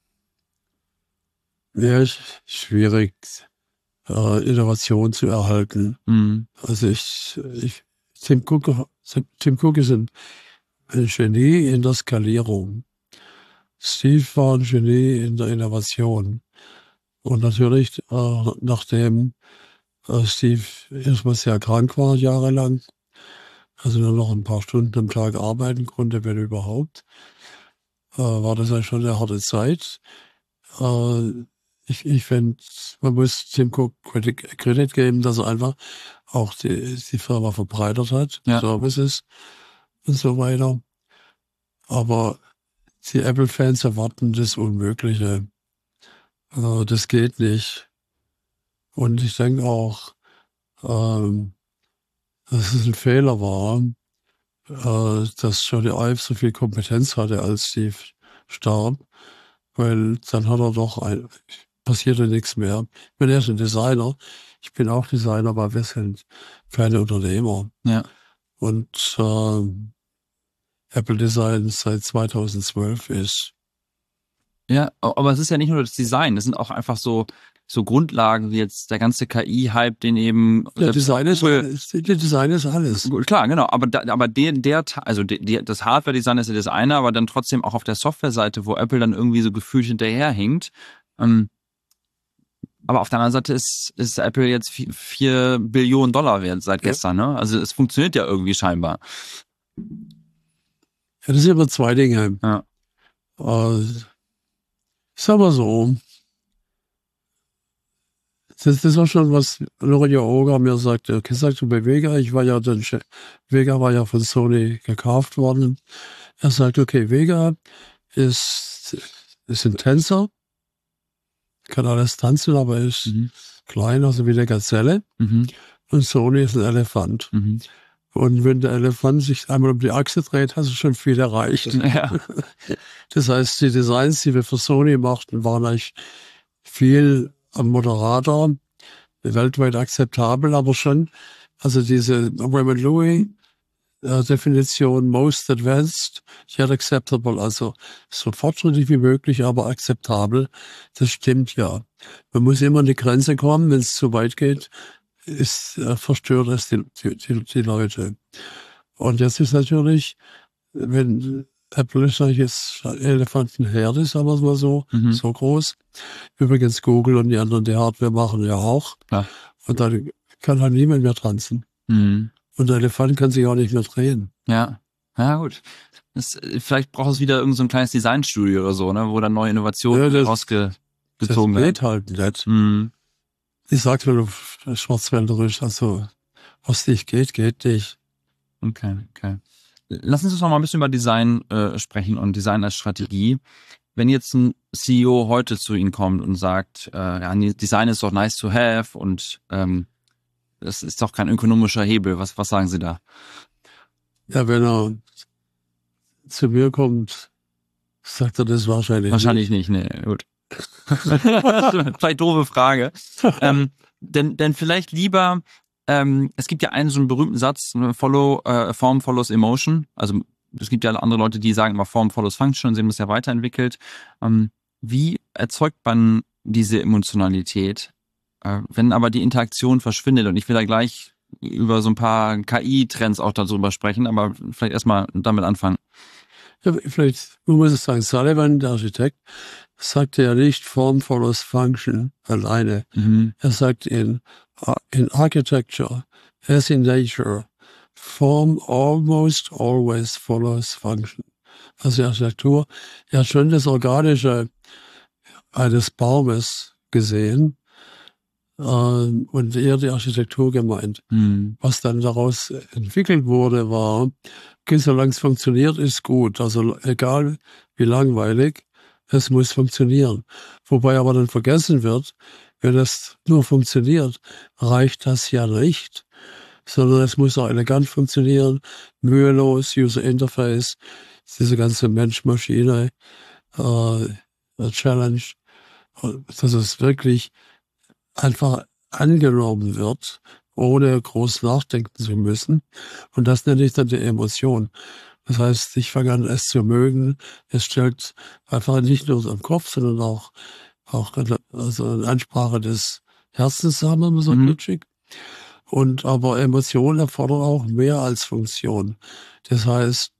S2: Ja, ist schwierig, äh, Innovation zu erhalten.
S4: Mhm.
S2: Also ich, ich Tim Cook, Tim Cook ist ein ein Genie in der Skalierung. Steve war ein Genie in der Innovation. Und natürlich, äh, nachdem äh, Steve erstmal sehr krank war, jahrelang, also nur noch ein paar Stunden am Tag arbeiten konnte, wenn überhaupt, äh, war das ja schon eine harte Zeit. Äh, ich ich finde, man muss Tim Cook Credit, Credit geben, dass er einfach auch die, die Firma verbreitert hat,
S4: Ja.
S2: Services und so weiter. Aber die Apple-Fans erwarten das Unmögliche. Äh, das geht nicht. Und ich denke auch, ähm, dass es ein Fehler war, äh, dass Johnny Ive so viel Kompetenz hatte, als Steve starb, weil dann hat er doch ein, passierte nichts mehr. Ich bin erst ein Designer, ich bin auch Designer, aber wir sind keine Unternehmer.
S4: Ja.
S2: Und äh, Apple Design seit zweitausendzwölf ist.
S4: Ja, aber es ist ja nicht nur das Design, das sind auch einfach so so Grundlagen wie jetzt der ganze K I-Hype, den eben
S2: Ja, Design ist alles. Design ist alles.
S4: Klar, genau, aber da, aber der der also der, der, das Hardware-Design ist ja das eine, aber dann trotzdem auch auf der Software-Seite, wo Apple dann irgendwie so gefühlt hinterherhinkt. Ähm, aber auf der anderen Seite ist ist Apple jetzt vier, vier Billionen Dollar wert seit
S2: Ja.
S4: gestern, ne? Also es funktioniert ja irgendwie scheinbar.
S2: Ja, das sind immer zwei Dinge.
S4: Ja.
S2: Äh, ich sag mal so, das, das war schon, was Lorenzo Oga mir sagte. Okay, sagte bei Vega, ich war ja dann, Vega war ja von Sony gekauft worden. Er sagt, okay, Vega ist, ist ein Tänzer, kann alles tanzen, aber ist
S4: Mhm.
S2: klein, also wie eine Gazelle.
S4: Mhm.
S2: Und Sony ist ein Elefant.
S4: Mhm.
S2: Und wenn der Elefant sich einmal um die Achse dreht, hast du schon viel erreicht.
S4: Ja.
S2: Das heißt, die Designs, die wir für Sony machten, waren eigentlich viel am Moderator, weltweit akzeptabel, aber schon, also diese Raymond Louis äh, Definition most advanced, yet acceptable, also so fortschrittlich wie möglich, aber akzeptabel, das stimmt ja. Man muss immer an die Grenze kommen, wenn es zu weit geht, ist, äh, verstört es die, die, die Leute. Und jetzt ist natürlich, wenn Apple ist eigentlich jetzt Elefantenherde, sagen wir es mal so,
S4: Mhm.
S2: so groß. Übrigens Google und die anderen, die Hardware machen ja auch.
S4: Klar.
S2: Und dann kann halt niemand mehr tanzen.
S4: Mhm.
S2: Und der Elefant kann sich auch nicht mehr drehen.
S4: Ja, ja gut. Das, vielleicht braucht es wieder irgend so ein kleines Designstudio oder so, ne, wo dann neue Innovationen
S2: Ja, das-
S4: rausgezogen
S2: Das
S4: werden.
S2: geht halt nicht.
S4: Mhm.
S2: Ich sag's mal auf Schwarzwälderisch, also was nicht geht, geht nicht.
S4: Okay, okay. Lassen Sie uns noch mal ein bisschen über Design äh, sprechen und Design als Strategie. Wenn jetzt ein C E O heute zu Ihnen kommt und sagt, äh, ja, Design ist doch nice to have und ähm, das ist doch kein ökonomischer Hebel, was, was sagen Sie da?
S2: Ja, wenn er zu mir kommt, sagt er das wahrscheinlich,
S4: Wahrscheinlich nicht, nee, gut. Vielleicht doofe Frage. ähm, denn, denn vielleicht lieber, ähm, es gibt ja einen so einen berühmten Satz, Follow, äh, Form follows Emotion. Also es gibt ja andere Leute, die sagen immer Form follows Function und sie haben das ja weiterentwickelt. Ähm, wie erzeugt man diese Emotionalität, äh, wenn aber die Interaktion verschwindet? Und ich will da gleich über so ein paar K I-Trends auch darüber sprechen, aber vielleicht erstmal damit anfangen.
S2: Ja, vielleicht, man muss es sagen, Sullivan, der Architekt, sagte ja nicht Form follows Function alleine.
S4: Mhm.
S2: Er sagt in, in Architecture, as in nature, Form almost always follows Function. Also die Architektur, er hat schon das Organische eines Baumes gesehen äh, und eher die Architektur gemeint.
S4: Mhm.
S2: Was dann daraus entwickelt wurde, war, okay, solange es funktioniert, ist gut. Also egal wie langweilig, es muss funktionieren. Wobei aber dann vergessen wird, wenn es nur funktioniert, reicht das ja nicht, sondern es muss auch elegant funktionieren, mühelos, User Interface, diese ganze Mensch-Maschine äh, Challenge, dass es wirklich einfach angenommen wird, ohne groß nachdenken zu müssen. Und das nenne ich dann die Emotion. Das heißt, ich fange an, es zu mögen. Es stellt einfach nicht nur unseren Kopf, sondern auch, auch eine, also eine Ansprache des Herzens, sagen wir mal so
S4: Mhm.
S2: glitschig. Und aber Emotionen erfordern auch mehr als Funktion. Das heißt,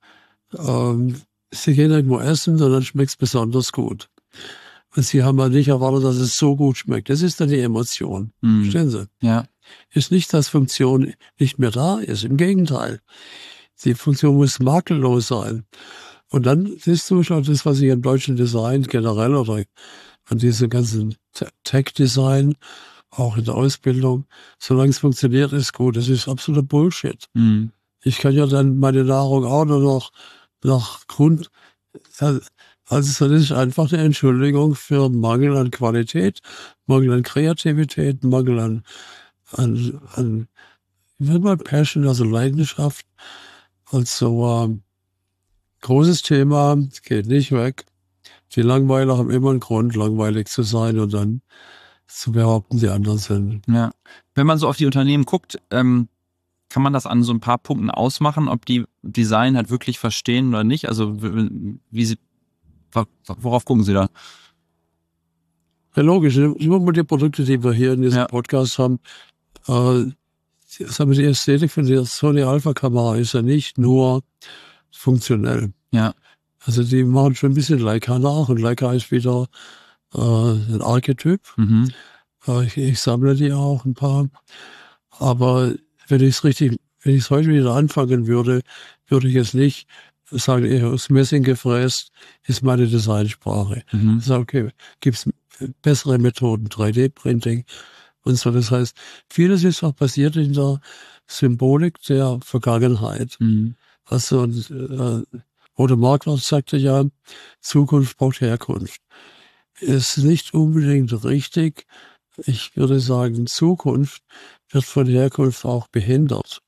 S2: ähm, Sie gehen irgendwo essen und dann schmeckt es besonders gut. Und Sie haben halt nicht erwartet, dass es so gut schmeckt. Das ist dann die Emotion.
S4: Mhm.
S2: Verstehen Sie?
S4: Ja.
S2: Ist nicht, dass Funktion nicht mehr da ist. Im Gegenteil. Die Funktion muss makellos sein. Und dann siehst du schon das, was ich im deutschen Design generell oder an diesem ganzen Tech-Design, auch in der Ausbildung, solange es funktioniert, ist gut. Das ist absoluter Bullshit.
S4: Mhm.
S2: Ich kann ja dann meine Nahrung auch nur noch nach Grund, also das ist einfach eine Entschuldigung für Mangel an Qualität, Mangel an Kreativität, Mangel an, an, an ich will mal Passion, also Leidenschaft. Also ähm, großes Thema, geht nicht weg. Die Langweiler haben immer einen Grund, langweilig zu sein und dann zu behaupten, die anderen sind.
S4: Ja. Wenn man so auf die Unternehmen guckt, ähm, kann man das an so ein paar Punkten ausmachen, ob die Design halt wirklich verstehen oder nicht? Also wie sie, worauf gucken Sie da?
S2: Ja, logisch. Immer mal die Produkte, die wir hier in diesem
S4: Ja.
S2: Podcast haben, äh, sagen wir, die Ästhetik von der Sony Alpha-Kamera ist ja nicht nur funktionell.
S4: Ja.
S2: Also die machen schon ein bisschen Leica nach und Leica ist wieder äh, ein Archetyp.
S4: Mhm.
S2: Äh, ich, ich sammle die auch ein paar. Aber wenn ich es richtig, wenn ich es heute wieder anfangen würde, würde ich jetzt nicht sagen, eher aus Messing gefräst ist meine Designsprache.
S4: Mhm.
S2: Ich sage, okay, gibt's bessere Methoden, drei D-Printing und so. Das heißt, vieles ist auch passiert in der Symbolik der Vergangenheit.
S4: Mhm.
S2: Also, und, äh, Odo Marquardt sagte ja, Zukunft braucht Herkunft. Ist nicht unbedingt richtig. Ich würde sagen, Zukunft wird von Herkunft auch behindert.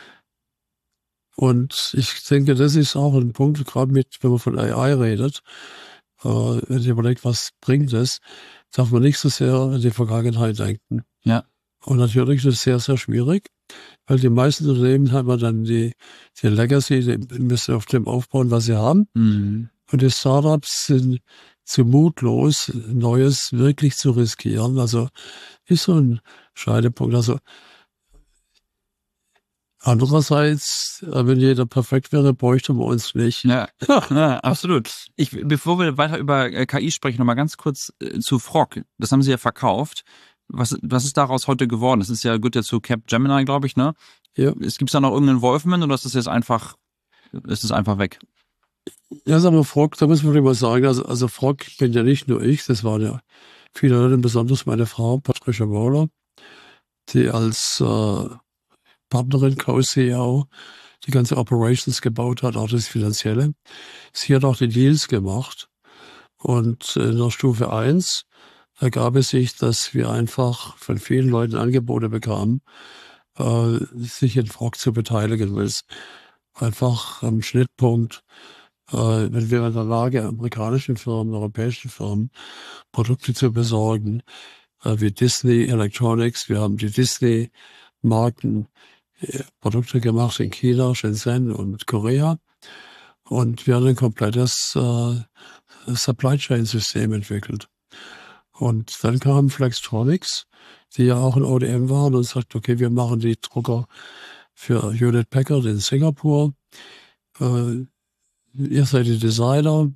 S2: Und ich denke, das ist auch ein Punkt, gerade mit, wenn man von A I redet, äh, wenn ich überlegt, was bringt es, darf man nicht so sehr an die Vergangenheit denken.
S4: Ja.
S2: Und natürlich ist es sehr, sehr schwierig, weil die meisten Unternehmen haben dann die, die Legacy, die müssen auf dem aufbauen, was sie haben.
S4: Mhm.
S2: Und die Startups sind zu mutlos, Neues wirklich zu riskieren. Also ist so ein Scheidepunkt. Also andererseits, wenn jeder perfekt wäre, bräuchte man uns nicht.
S4: Ja, ja, absolut. Ich, bevor wir weiter über K I sprechen, noch mal ganz kurz äh, zu Frog. Das haben Sie ja verkauft. Was, was ist daraus heute geworden? Das ist ja gut jetzt zu Capgemini, glaube ich, ne?
S2: Ja.
S4: Gibt es da noch irgendein Involvement oder ist das jetzt einfach, ist es einfach weg?
S2: Ja, sagen wir Frog, da muss man mal sagen, also, also Frog bin ja nicht nur ich, das waren ja viele Leute, besonders meine Frau, Patricia Wohler, die als äh, Partnerin, Co-C E O, die ganze Operations gebaut hat, auch das Finanzielle. Sie hat auch die Deals gemacht. Und in der Stufe eins ergab es sich, dass wir einfach von vielen Leuten Angebote bekamen, äh, sich in Frog zu beteiligen, weil es einfach am Schnittpunkt, äh, wenn wir in der Lage, amerikanischen Firmen, europäischen Firmen Produkte zu besorgen, äh, wie Disney Electronics, wir haben die Disney-Marken, Produkte gemacht in China, Shenzhen und Korea. Und wir haben ein komplettes äh, Supply Chain System entwickelt. Und dann kam Flextronics, die ja auch ein O D M waren und sagt, okay, wir machen die Drucker für Hewlett Packard in Singapur. Äh, ihr seid die Designer.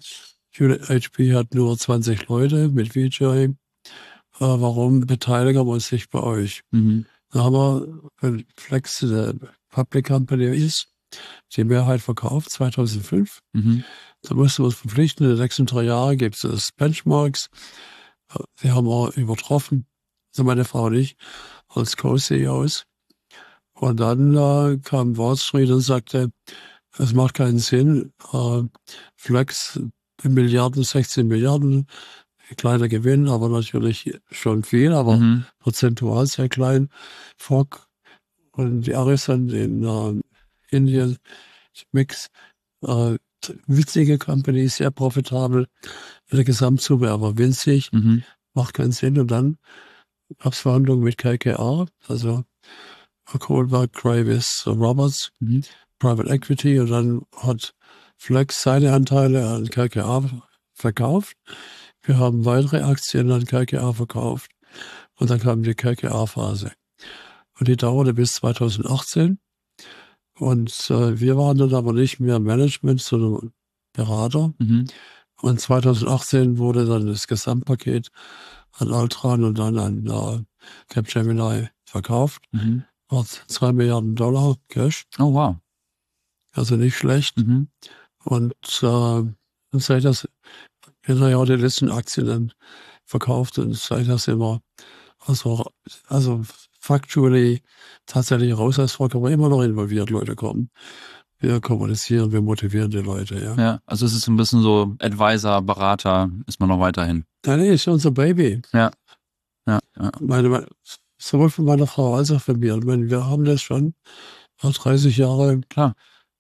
S2: H P hat nur zwanzig Leute mit V J. Äh, warum beteiligen wir uns nicht bei euch?
S4: Mhm.
S2: Da haben wir, wenn Flex eine Public Company ist, die Mehrheit verkauft, zweitausendfünf.
S4: Mhm.
S2: Da mussten wir uns verpflichten, in den nächsten drei Jahren gibt es Benchmarks. Die haben wir übertroffen, also meine Frau und ich, als Co-C E Os. Und dann äh, kam Wall Street und sagte, es macht keinen Sinn, äh, Flex in Milliarden, sechzehn Milliarden, kleiner Gewinn, aber natürlich schon viel, aber
S4: Mhm.
S2: prozentual sehr klein. Frog und die Artisan in äh, Indien, Mix, äh, witzige Company, sehr profitabel, der Gesamtsumme aber winzig,
S4: Mhm.
S2: macht keinen Sinn. Und dann gab es Verhandlungen mit K K R, also Kohlberg, Gravis, Roberts,
S4: Mhm.
S2: Private Equity, und dann hat Flex seine Anteile an K K R verkauft. Wir haben weitere Aktien an K K R verkauft und dann kam die K K R-Phase. Und die dauerte bis zweitausendachtzehn. Und äh, wir waren dann aber nicht mehr Management, sondern Berater.
S1: Mhm.
S2: Und zweitausendachtzehn wurde dann das Gesamtpaket an Altran und dann an äh, Capgemini verkauft.
S1: Mhm.
S2: War zwei Milliarden Dollar Cash,
S1: Oh, wow.
S2: also nicht schlecht.
S1: Mhm.
S2: Und äh, seit das, wir haben ja auch die letzten Aktien dann verkauft und seit das immer, also, also factually tatsächlich raus als Vorkommen, immer noch involviert, Leute kommen. Wir kommunizieren, wir motivieren die Leute, ja.
S1: Ja, also es ist ein bisschen so Advisor, Berater, ist man noch weiterhin.
S2: Nein, nee, ist unser Baby.
S1: Ja. Ja, ja.
S2: Meine, meine, sowohl von meiner Frau als auch von mir. Ich meine, wir haben das schon vor dreißig Jahre
S1: Klar.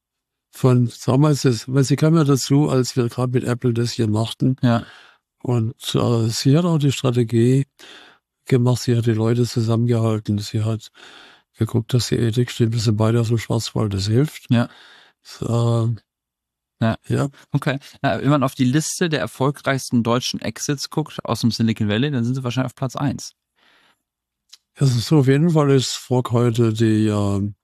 S2: von damals, das, weil sie kam ja dazu, als wir gerade mit Apple das hier machten.
S1: Ja.
S2: Und äh, sie hat auch die Strategie gemacht, sie hat die Leute zusammengehalten, sie hat geguckt, dass die Ethik stimmt, wir sind beide aus dem Schwarzwald, das hilft.
S1: Ja.
S2: Äh,
S1: Ja.
S2: ja.
S1: Okay. Ja, wenn man auf die Liste der erfolgreichsten deutschen Exits guckt aus dem Silicon Valley, dann sind sie wahrscheinlich auf Platz eins.
S2: Also so auf jeden Fall ist Frog heute die äh,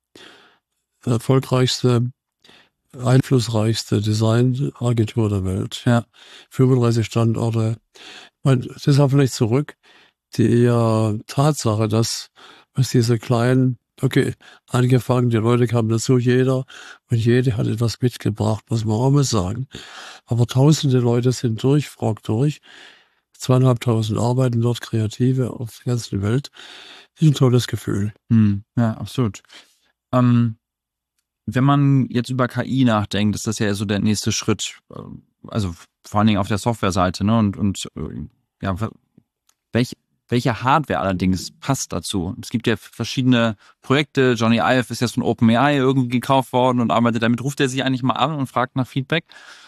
S2: erfolgreichste, einflussreichste Designagentur der Welt.
S1: Ja.
S2: fünfunddreißig Standorte. Ich meine, deshalb vielleicht zurück. Die äh, Tatsache, dass was diese kleinen, okay, angefangen, die Leute kamen dazu, jeder und jede hat etwas mitgebracht, muss man auch mal sagen. Aber tausende Leute sind durch, Frog durch. Zweieinhalbtausend arbeiten dort, Kreative auf der ganzen Welt. Das ist ein tolles Gefühl.
S1: Hm. Ja, absolut. Ähm, wenn man jetzt über K I nachdenkt, ist das ja so der nächste Schritt. Also vor allen Dingen auf der Softwareseite, ne? Und, und ja, welch, welche Hardware allerdings passt dazu? Es gibt ja verschiedene Projekte. Johnny Ive ist jetzt von OpenAI irgendwie gekauft worden und arbeitet damit. Ruft er sich eigentlich mal an und fragt nach Feedback?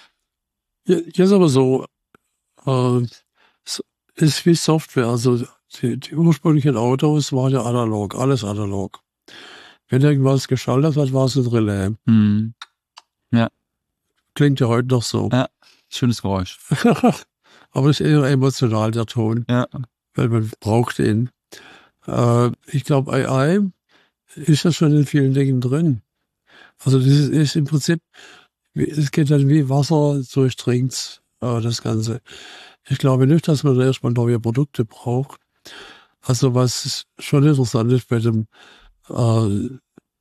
S2: Ja, ist aber so, äh, ist wie Software. Also die, die ursprünglichen Autos waren ja analog, alles analog. Wenn irgendwas geschaltet hat, war es ein Relais.
S1: Hm. Ja.
S2: Klingt ja heute noch so.
S1: Ja, schönes Geräusch.
S2: Aber es ist eher emotional, der Ton.
S1: Ja.
S2: Weil man braucht ihn. Äh, ich glaube, A I ist ja schon in vielen Dingen drin. Also das ist, ist im Prinzip, es geht dann wie Wasser durchdringt, äh, das Ganze. Ich glaube nicht, dass man da erstmal neue Produkte braucht. Also was schon interessant ist bei dem äh,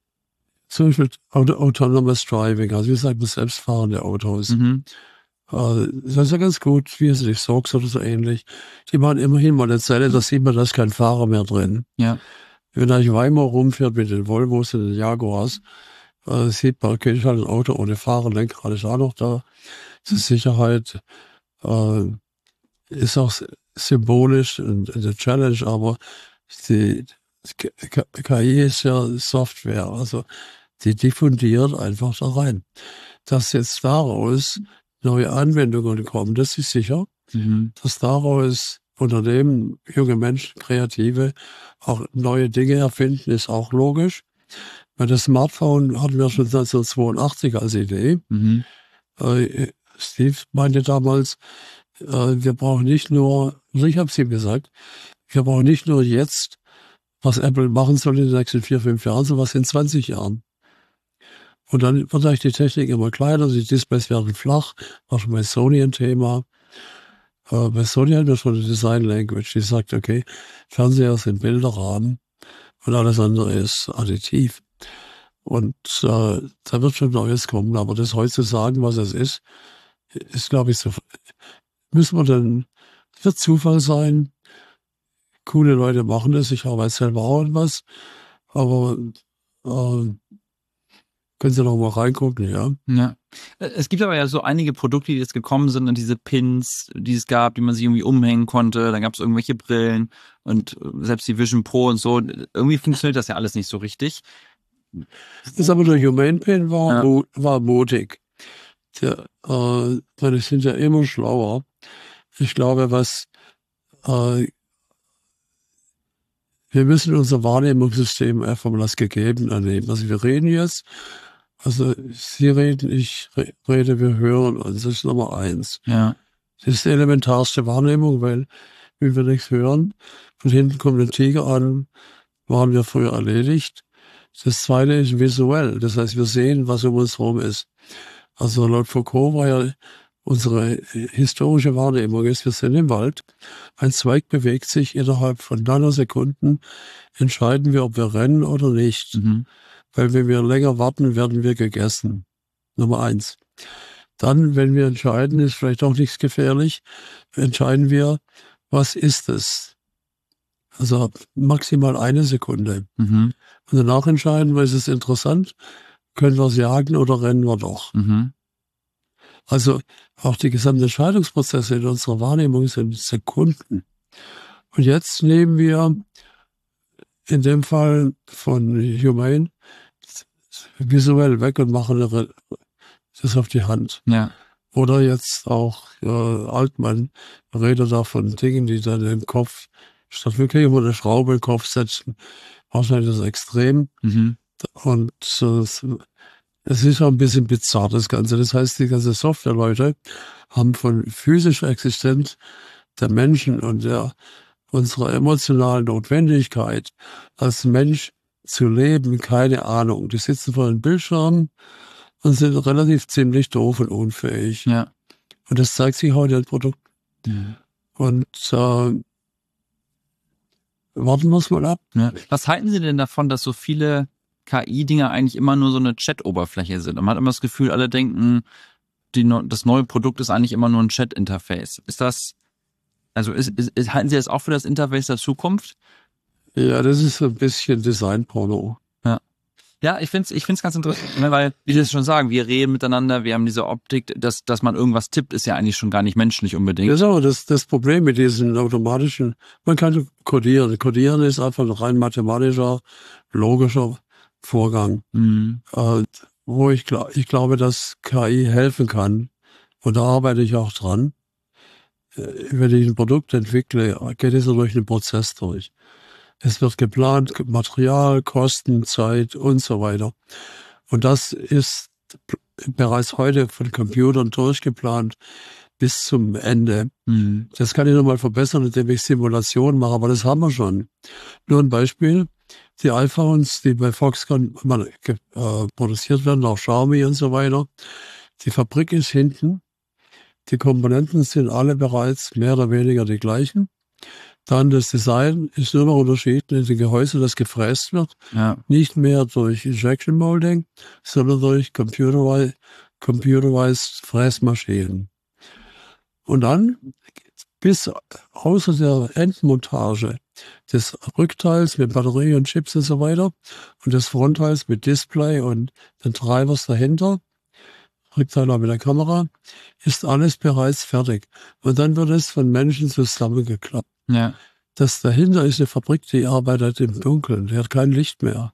S2: zum Beispiel Auto, Autonomous Driving, also wie sagt man, selbstfahrende Autos.
S1: Mhm.
S2: Äh, das ist ja ganz gut, wie es nicht Sox oder so ähnlich. Die machen immerhin mal eine Zelle, da sieht man, da ist kein Fahrer mehr drin.
S1: Ja.
S2: Wenn eigentlich Weimar rumfährt mit den Volvos und den Jaguars, äh, sieht man, okay, ich halt ein Auto ohne Fahrer, Lenkrad ist auch noch da. Zur Sicherheit äh, ist auch symbolisch und eine Challenge, aber die K I ist ja Software, also die diffundiert einfach da rein. Dass jetzt daraus neue Anwendungen kommen, das ist sicher.
S1: Mhm.
S2: Dass daraus Unternehmen, junge Menschen, Kreative auch neue Dinge erfinden, ist auch logisch. Weil das Smartphone hatten wir schon neunzehnhundertzweiundachtzig als Idee.
S1: Mhm.
S2: Äh, Steve meinte damals, äh, wir brauchen nicht nur, also ich habe es ihm gesagt, wir brauchen nicht nur jetzt, was Apple machen soll in den nächsten vier, fünf Jahren, sondern was in zwanzig Jahren. Und dann wird eigentlich die Technik immer kleiner, die Displays werden flach, war schon bei Sony ein Thema. Äh, bei Sony haben wir schon eine Design Language, die sagt, okay, Fernseher sind Bilderrahmen und alles andere ist additiv. Und äh, da wird schon Neues kommen, aber das heute zu sagen, was es ist, ist, glaube ich, so, müssen wir dann, es wird Zufall sein. Coole Leute machen das, ich arbeite selber auch an was, aber äh, können Sie noch mal reingucken, ja.
S1: Ja. Es gibt aber ja so einige Produkte, die jetzt gekommen sind und diese Pins, die es gab, die man sich irgendwie umhängen konnte. Dann gab es irgendwelche Brillen und selbst die Vision Pro und so. Irgendwie funktioniert das ja alles nicht so richtig.
S2: Das ist aber der Humane Pin war,
S1: Ja.
S2: mo- war mutig. Der, äh, weil die sind ja immer schlauer. Ich glaube, was äh, wir müssen unser Wahrnehmungssystem einfach mal als gegeben erleben. Also wir reden jetzt, also Sie reden, ich re- rede, wir hören uns. Das ist Nummer eins.
S1: Ja.
S2: Das ist die elementarste Wahrnehmung, weil wenn wir nichts hören, von hinten kommt ein Tiger an, waren wir früher erledigt. Das zweite ist visuell. Das heißt, wir sehen, was um uns herum ist. Also laut Foucault war ja unsere historische Wahrnehmung ist, wir sind im Wald. Ein Zweig bewegt sich innerhalb von Nanosekunden. Entscheiden wir, ob wir rennen oder nicht.
S4: Mhm.
S2: Weil wenn wir länger warten, werden wir gegessen. Nummer eins. Dann, wenn wir entscheiden, ist vielleicht auch nichts gefährlich, entscheiden wir, was ist es? Also maximal eine Sekunde.
S4: Mhm.
S2: Und danach entscheiden wir, ist es interessant, können wir es jagen oder rennen wir doch.
S4: Mhm.
S2: Also auch die gesamten Entscheidungsprozesse in unserer Wahrnehmung sind Sekunden. Und jetzt nehmen wir in dem Fall von Humane visuell weg und machen das auf die Hand.
S4: Ja.
S2: Oder jetzt auch äh, Altmann redet da von Dingen, die dann im Kopf, statt wirklich immer eine Schraube im Kopf setzen, wahrscheinlich das Extrem.
S4: Mhm.
S2: Und äh, es ist auch ein bisschen bizarr, das Ganze. Das heißt, die ganze Software-Leute haben von physischer Existenz der Menschen und der unserer emotionalen Notwendigkeit als Mensch zu leben keine Ahnung. Die sitzen vor einem Bildschirm und sind relativ ziemlich doof und unfähig.
S4: Ja.
S2: Und das zeigt sich heute im Produkt.
S4: Mhm.
S2: Und äh, warten wir es mal ab.
S4: Ja. Was halten Sie denn davon, dass so viele K I-Dinger eigentlich immer nur so eine Chat-Oberfläche sind? Und man hat immer das Gefühl, alle denken, die, das neue Produkt ist eigentlich immer nur ein Chat-Interface. Ist das, also ist, ist, ist, halten Sie das auch für das Interface der Zukunft?
S2: Ja, das ist ein bisschen Design-Porno.
S4: Ja. Ja, ich finde es ich find's ganz interessant, weil, wie Sie das schon sagen, wir reden miteinander, wir haben diese Optik, dass, dass man irgendwas tippt, ist ja eigentlich schon gar nicht menschlich unbedingt.
S2: Das ist aber das, das Problem mit diesen automatischen, man kann codieren. Codieren ist einfach ein rein mathematischer, logischer Vorgang.
S4: Mhm.
S2: Äh, wo ich, glaub, ich glaube, dass K I helfen kann, und da arbeite ich auch dran. Äh, wenn ich ein Produkt entwickle, geht es durch einen Prozess durch. Es wird geplant, Material, Kosten, Zeit und so weiter. Und das ist bereits heute von Computern durchgeplant bis zum Ende.
S4: Mhm.
S2: Das kann ich nochmal verbessern, indem ich Simulationen mache, aber das haben wir schon. Nur ein Beispiel. Die iPhones, die bei Foxconn äh, produziert werden, auch Xiaomi und so weiter. Die Fabrik ist hinten. Die Komponenten sind alle bereits mehr oder weniger die gleichen. Dann das Design ist nur noch unterschieden in den Gehäusen, das gefräst wird.
S4: Ja.
S2: Nicht mehr durch Injection Molding, sondern durch Computerized, Computerized Fräsmaschinen. Und dann, bis außer der Endmontage des Rückteils mit Batterie und Chips und so weiter und des Frontteils mit Display und den Drivers dahinter, Rückteil auch mit der Kamera, ist alles bereits fertig. Und dann wird es von Menschen zusammengeklappt.
S4: Ja.
S2: Das dahinter ist eine Fabrik, die arbeitet im Dunkeln, die hat kein Licht mehr.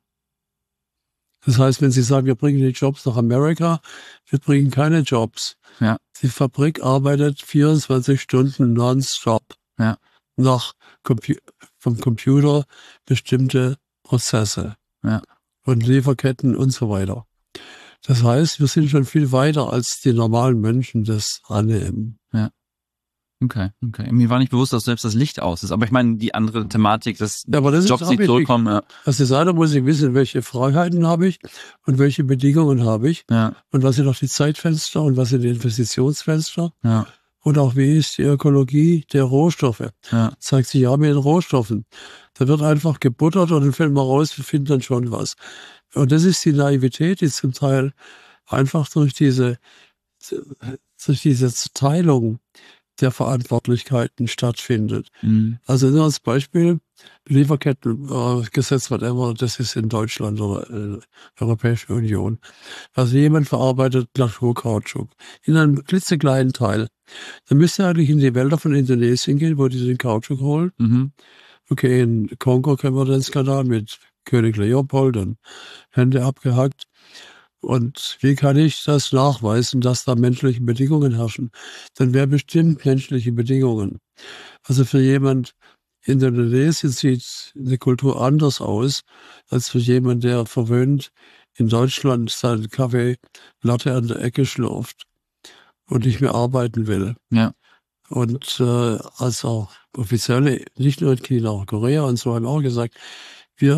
S2: Das heißt, wenn Sie sagen, wir bringen die Jobs nach Amerika, wir bringen keine Jobs.
S4: Ja.
S2: Die Fabrik arbeitet vierundzwanzig Stunden nonstop.
S4: Ja.
S2: Nach Compu- vom Computer bestimmte Prozesse.
S4: Ja.
S2: Und Lieferketten und so weiter. Das heißt, wir sind schon viel weiter, als die normalen Menschen das annehmen.
S4: Ja. Okay, okay. Mir war nicht bewusst, dass selbst das Licht aus ist. Aber ich meine, die andere Thematik, dass
S2: Ja, aber das
S4: Jobs
S2: ist
S4: nicht
S2: abhängig.
S4: zurückkommen. Ja.
S2: Als Designer muss ich wissen, welche Freiheiten habe ich und welche Bedingungen habe ich.
S4: Ja.
S2: Und was sind auch die Zeitfenster und was sind die Investitionsfenster.
S4: Ja.
S2: Und auch wie ist die Ökologie der Rohstoffe.
S4: Ja.
S2: Zeigt sich ja mit den Rohstoffen. Da wird einfach gebuttert und dann fällt man raus, wir finden dann schon was. Und das ist die Naivität, die zum Teil einfach durch diese, durch diese Teilung der Verantwortlichkeiten stattfindet.
S4: Mhm.
S2: Also nur als Beispiel, Lieferkettengesetz, äh, whatever, das ist in Deutschland oder äh, Europäische Union. Also jemand verarbeitet Naturkautschuk in einem klitzekleinen Teil. Dann müsste eigentlich in die Wälder von Indonesien gehen, wo die den Kautschuk holen.
S4: Mhm.
S2: Okay, in Kongo kennen wir den Skandal mit König Leopold und Hände abgehackt. Und wie kann ich das nachweisen, dass da menschliche Bedingungen herrschen? Dann wäre bestimmt menschliche Bedingungen. Also für jemand in Indonesien sieht eine Kultur anders aus, als für jemand, der verwöhnt in Deutschland seinen Kaffee Latte an der Ecke schlürft und nicht mehr arbeiten will.
S4: Ja.
S2: Und äh, als auch Offizielle, nicht nur in China, auch Korea und so haben auch gesagt, wir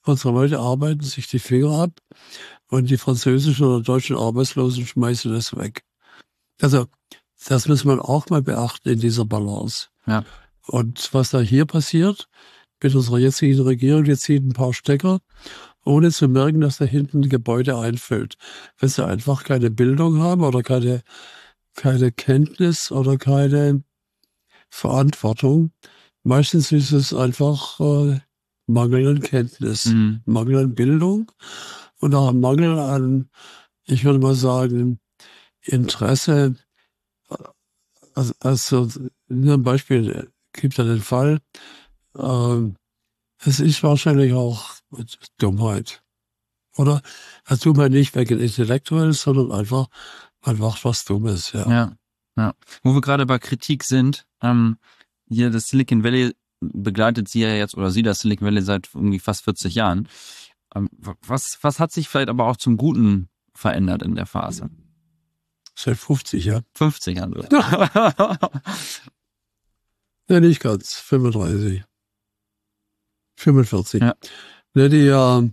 S2: Unsere Leute arbeiten sich die Finger ab und die französischen oder deutschen Arbeitslosen schmeißen das weg. Also das muss man auch mal beachten in dieser Balance.
S4: Ja.
S2: Und was da hier passiert mit unserer jetzigen Regierung, die zieht ein paar Stecker, ohne zu merken, dass da hinten ein Gebäude einfällt. Wenn sie einfach keine Bildung haben oder keine, keine Kenntnis oder keine Verantwortung. Meistens ist es einfach äh, Mangel an Kenntnis,
S4: Mhm.
S2: Mangel an Bildung und auch Mangel an, ich würde mal sagen, Interesse. Also, also nur ein Beispiel, gibt ja den Fall, ähm, es ist wahrscheinlich auch Dummheit. Oder? Also Dummheit nicht wegen intellektuell, sondern einfach, man macht was Dummes, ja.
S4: Ja, ja. Wo wir gerade bei Kritik sind, ähm, hier das Silicon Valley begleitet sie ja jetzt, oder sie das Silicon Valley seit irgendwie fast vierzig Jahren. Ähm, was, was hat sich vielleicht aber auch zum Guten verändert in der Phase?
S2: Seit fünfzig, ja.
S4: fünfzig Jahre.
S2: Ja, nicht ganz. fünfunddreißig. fünfundvierzig.
S4: Ja.
S2: Ne, die, äh,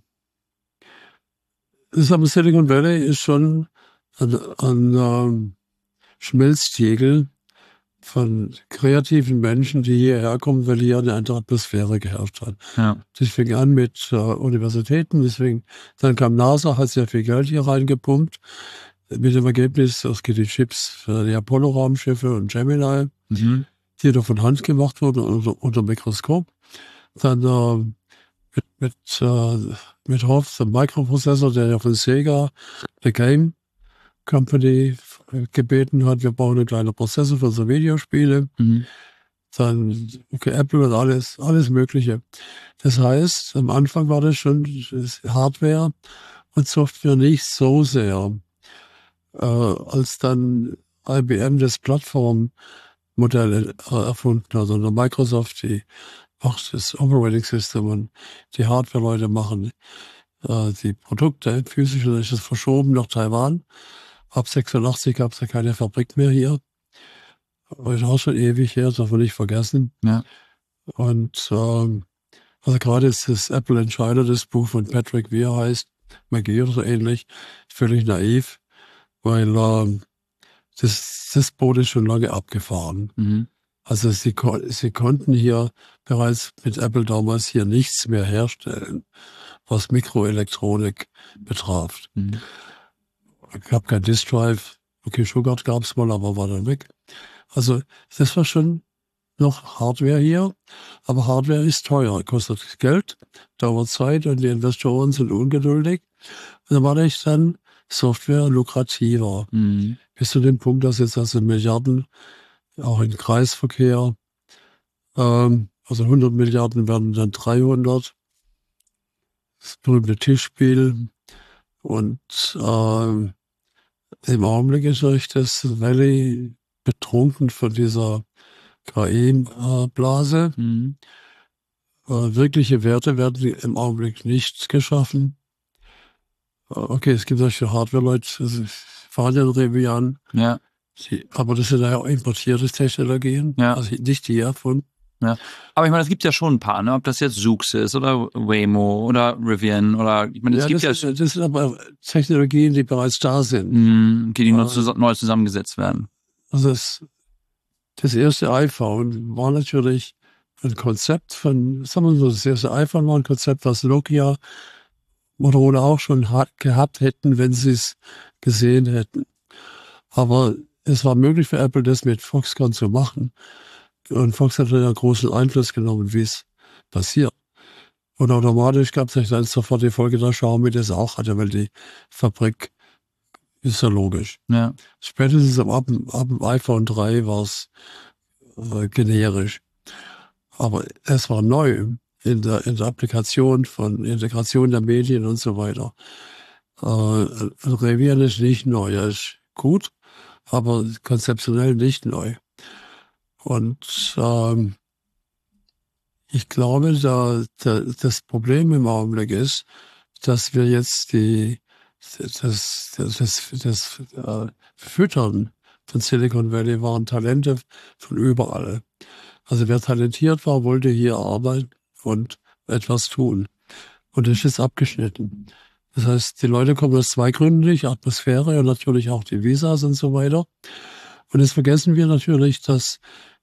S2: das am Silicon Valley ist schon ein, ein ähm, Schmelztiegel von kreativen Menschen, die hierher kommen, weil hier eine andere Atmosphäre geherrscht hat.
S4: Ja.
S2: Das fing an mit äh, Universitäten, deswegen, dann kam NASA, hat sehr viel Geld hier reingepumpt, mit dem Ergebnis, es gibt die Chips für die Apollo-Raumschiffe und Gemini,
S4: Mhm.
S2: die da von Hand gemacht wurden unter, unter Mikroskop. Dann äh, mit, mit, äh, mit Hoff, dem Microprozessor, der ja von Sega, der Game Company, gebeten hat, wir brauchen einen kleinen Prozessor für so Videospiele.
S4: Mhm.
S2: Dann okay, Apple und alles, alles Mögliche. Das heißt, am Anfang war das schon Hardware und Software nicht so sehr. Äh, als dann I B M das Plattformmodell äh, erfunden hat und Microsoft die macht das Operating System und die Hardware-Leute machen äh, die Produkte physisch, dann ist es verschoben nach Taiwan. Ab sechsundachtzig gab es ja keine Fabrik mehr hier. Das ist auch schon ewig her, das darf man nicht vergessen.
S4: Ja.
S2: Und ähm, also gerade ist das Apple Entscheider, das Buch von Patrick, wie er heißt, McGee oder so ähnlich, völlig naiv, weil ähm, das, das Boot ist schon lange abgefahren.
S4: Mhm.
S2: Also sie, sie konnten hier bereits mit Apple damals hier nichts mehr herstellen, was Mikroelektronik betraf.
S4: Mhm.
S2: Es gab kein Disk Drive, okay, Sugar gab es mal, aber war dann weg. Also das war schon noch Hardware hier, aber Hardware ist teuer, kostet Geld, dauert Zeit und die Investoren sind ungeduldig. Und dann war ich dann Software lukrativer.
S4: Mhm.
S2: Bis zu dem Punkt, dass jetzt also Milliarden, auch im Kreisverkehr, ähm, also hundert Milliarden werden dann dreihundert. Das berühmte Tischspiel. Und ähm, im Augenblick ist euch das Valley betrunken von dieser K I-Blase.
S4: Mhm.
S2: Äh, wirkliche Werte werden im Augenblick nicht geschaffen. Äh, okay, es gibt solche Hardware-Leute, also fahren ja Rivian,
S4: Ja.
S2: die, aber das sind ja auch importierte Technologien,
S4: Ja.
S2: also nicht die erfunden.
S4: Ja. Aber ich meine, es gibt ja schon ein paar, ne? Ob das jetzt Zoox ist oder Waymo oder Rivian oder, ich meine, es
S2: Ja,
S4: gibt
S2: das,
S4: ja,
S2: ist- das sind aber Technologien, die bereits da sind.
S4: mh, okay, die
S2: Ja.
S4: neu, zus- neu zusammengesetzt werden.
S2: Also das, das erste iPhone war natürlich ein Konzept von, sagen wir so, das erste iPhone war ein Konzept, was Nokia, Motorola auch schon hat, gehabt hätten, wenn sie es gesehen hätten. Aber es war möglich für Apple, das mit Foxconn zu machen. Und Fox hat ja großen Einfluss genommen, wie es passiert. Und automatisch gab es dann sofort die Folge, dass Xiaomi das auch hatte, weil die Fabrik ist ja logisch.
S4: Ja.
S2: Spätestens ab, ab dem iPhone drei war es äh, generisch. Aber es war neu in der, in der Applikation von Integration der Medien und so weiter. Äh, Rivian ist nicht neu, er ist gut, aber konzeptionell nicht neu. Und ähm, ich glaube, da, da, das Problem im Augenblick ist, dass wir jetzt die das, das, das, das äh, Füttern von Silicon Valley waren Talente von überall. Also wer talentiert war, wollte hier arbeiten und etwas tun. Und das ist jetzt abgeschnitten. Das heißt, die Leute kommen aus zwei Gründen nicht, Atmosphäre und natürlich auch die Visas und so weiter. Und jetzt vergessen wir natürlich, dass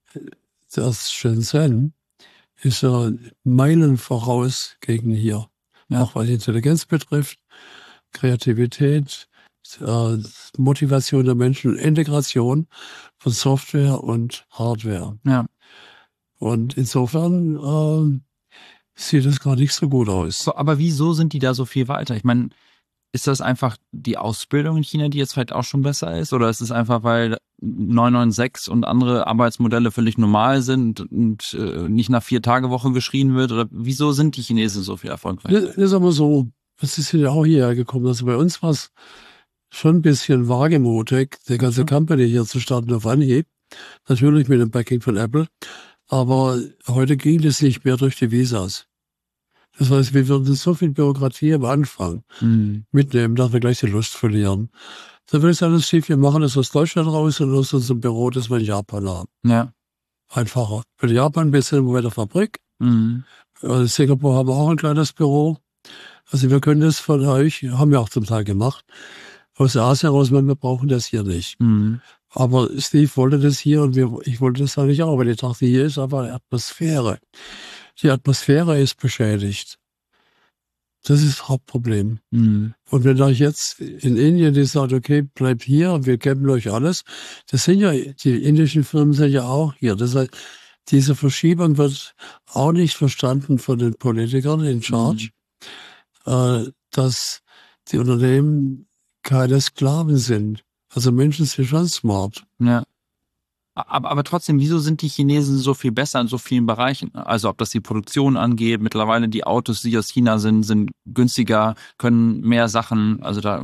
S2: das Shenzhen ist ja Meilen voraus gegen hier. Ja. Auch was Intelligenz betrifft, Kreativität, äh, Motivation der Menschen, Integration von Software und Hardware.
S1: Ja.
S2: Und insofern äh, sieht es gar nicht so gut aus.
S1: So, aber wieso sind die da so viel weiter? Ich meine, ist das einfach die Ausbildung in China, die jetzt vielleicht auch schon besser ist? Oder ist es einfach, weil neun neun sechs und andere Arbeitsmodelle völlig normal sind und äh, nicht nach vier Tage Woche geschrien wird? Oder wieso sind die Chinesen so viel erfolgreich?
S2: Das, das ist aber so, das ist ja auch hierher gekommen. Also bei uns war es schon ein bisschen wagemutig, die ganze Company hier zu starten auf Anhieb. Natürlich mit dem Backing von Apple. Aber heute ging das nicht mehr durch die Visas. Das heißt, wir würden so viel Bürokratie am Anfang mhm. mitnehmen, dass wir gleich die Lust verlieren. Dann würde ich sagen, das Schiff, wir machen das aus Deutschland raus und aus unserem Büro, das wir in Japan haben.
S1: Ja.
S2: Einfacher. Für Japan ein bisschen bei der Fabrik.
S1: Mhm.
S2: In Singapur haben wir auch ein kleines Büro. Also wir können das von euch, haben wir auch zum Teil gemacht, aus Asien raus, weil wir brauchen das hier nicht.
S1: Mhm.
S2: Aber Steve wollte das hier und wir, ich wollte das eigentlich auch, weil ich dachte, hier ist aber eine Atmosphäre. Die Atmosphäre ist beschädigt. Das ist das Hauptproblem.
S1: Mhm.
S2: Und wenn euch jetzt in Indien die sagt, okay, bleibt hier, wir geben euch alles, das sind ja, die indischen Firmen sind ja auch hier. Das heißt, diese Verschiebung wird auch nicht verstanden von den Politikern in Charge, mhm. äh, dass die Unternehmen keine Sklaven sind. Also Menschen sind schon smart.
S1: Ja. Aber, aber trotzdem, wieso sind die Chinesen so viel besser in so vielen Bereichen? Also ob das die Produktion angeht, mittlerweile die Autos, die aus China sind, sind günstiger, können mehr Sachen, also da,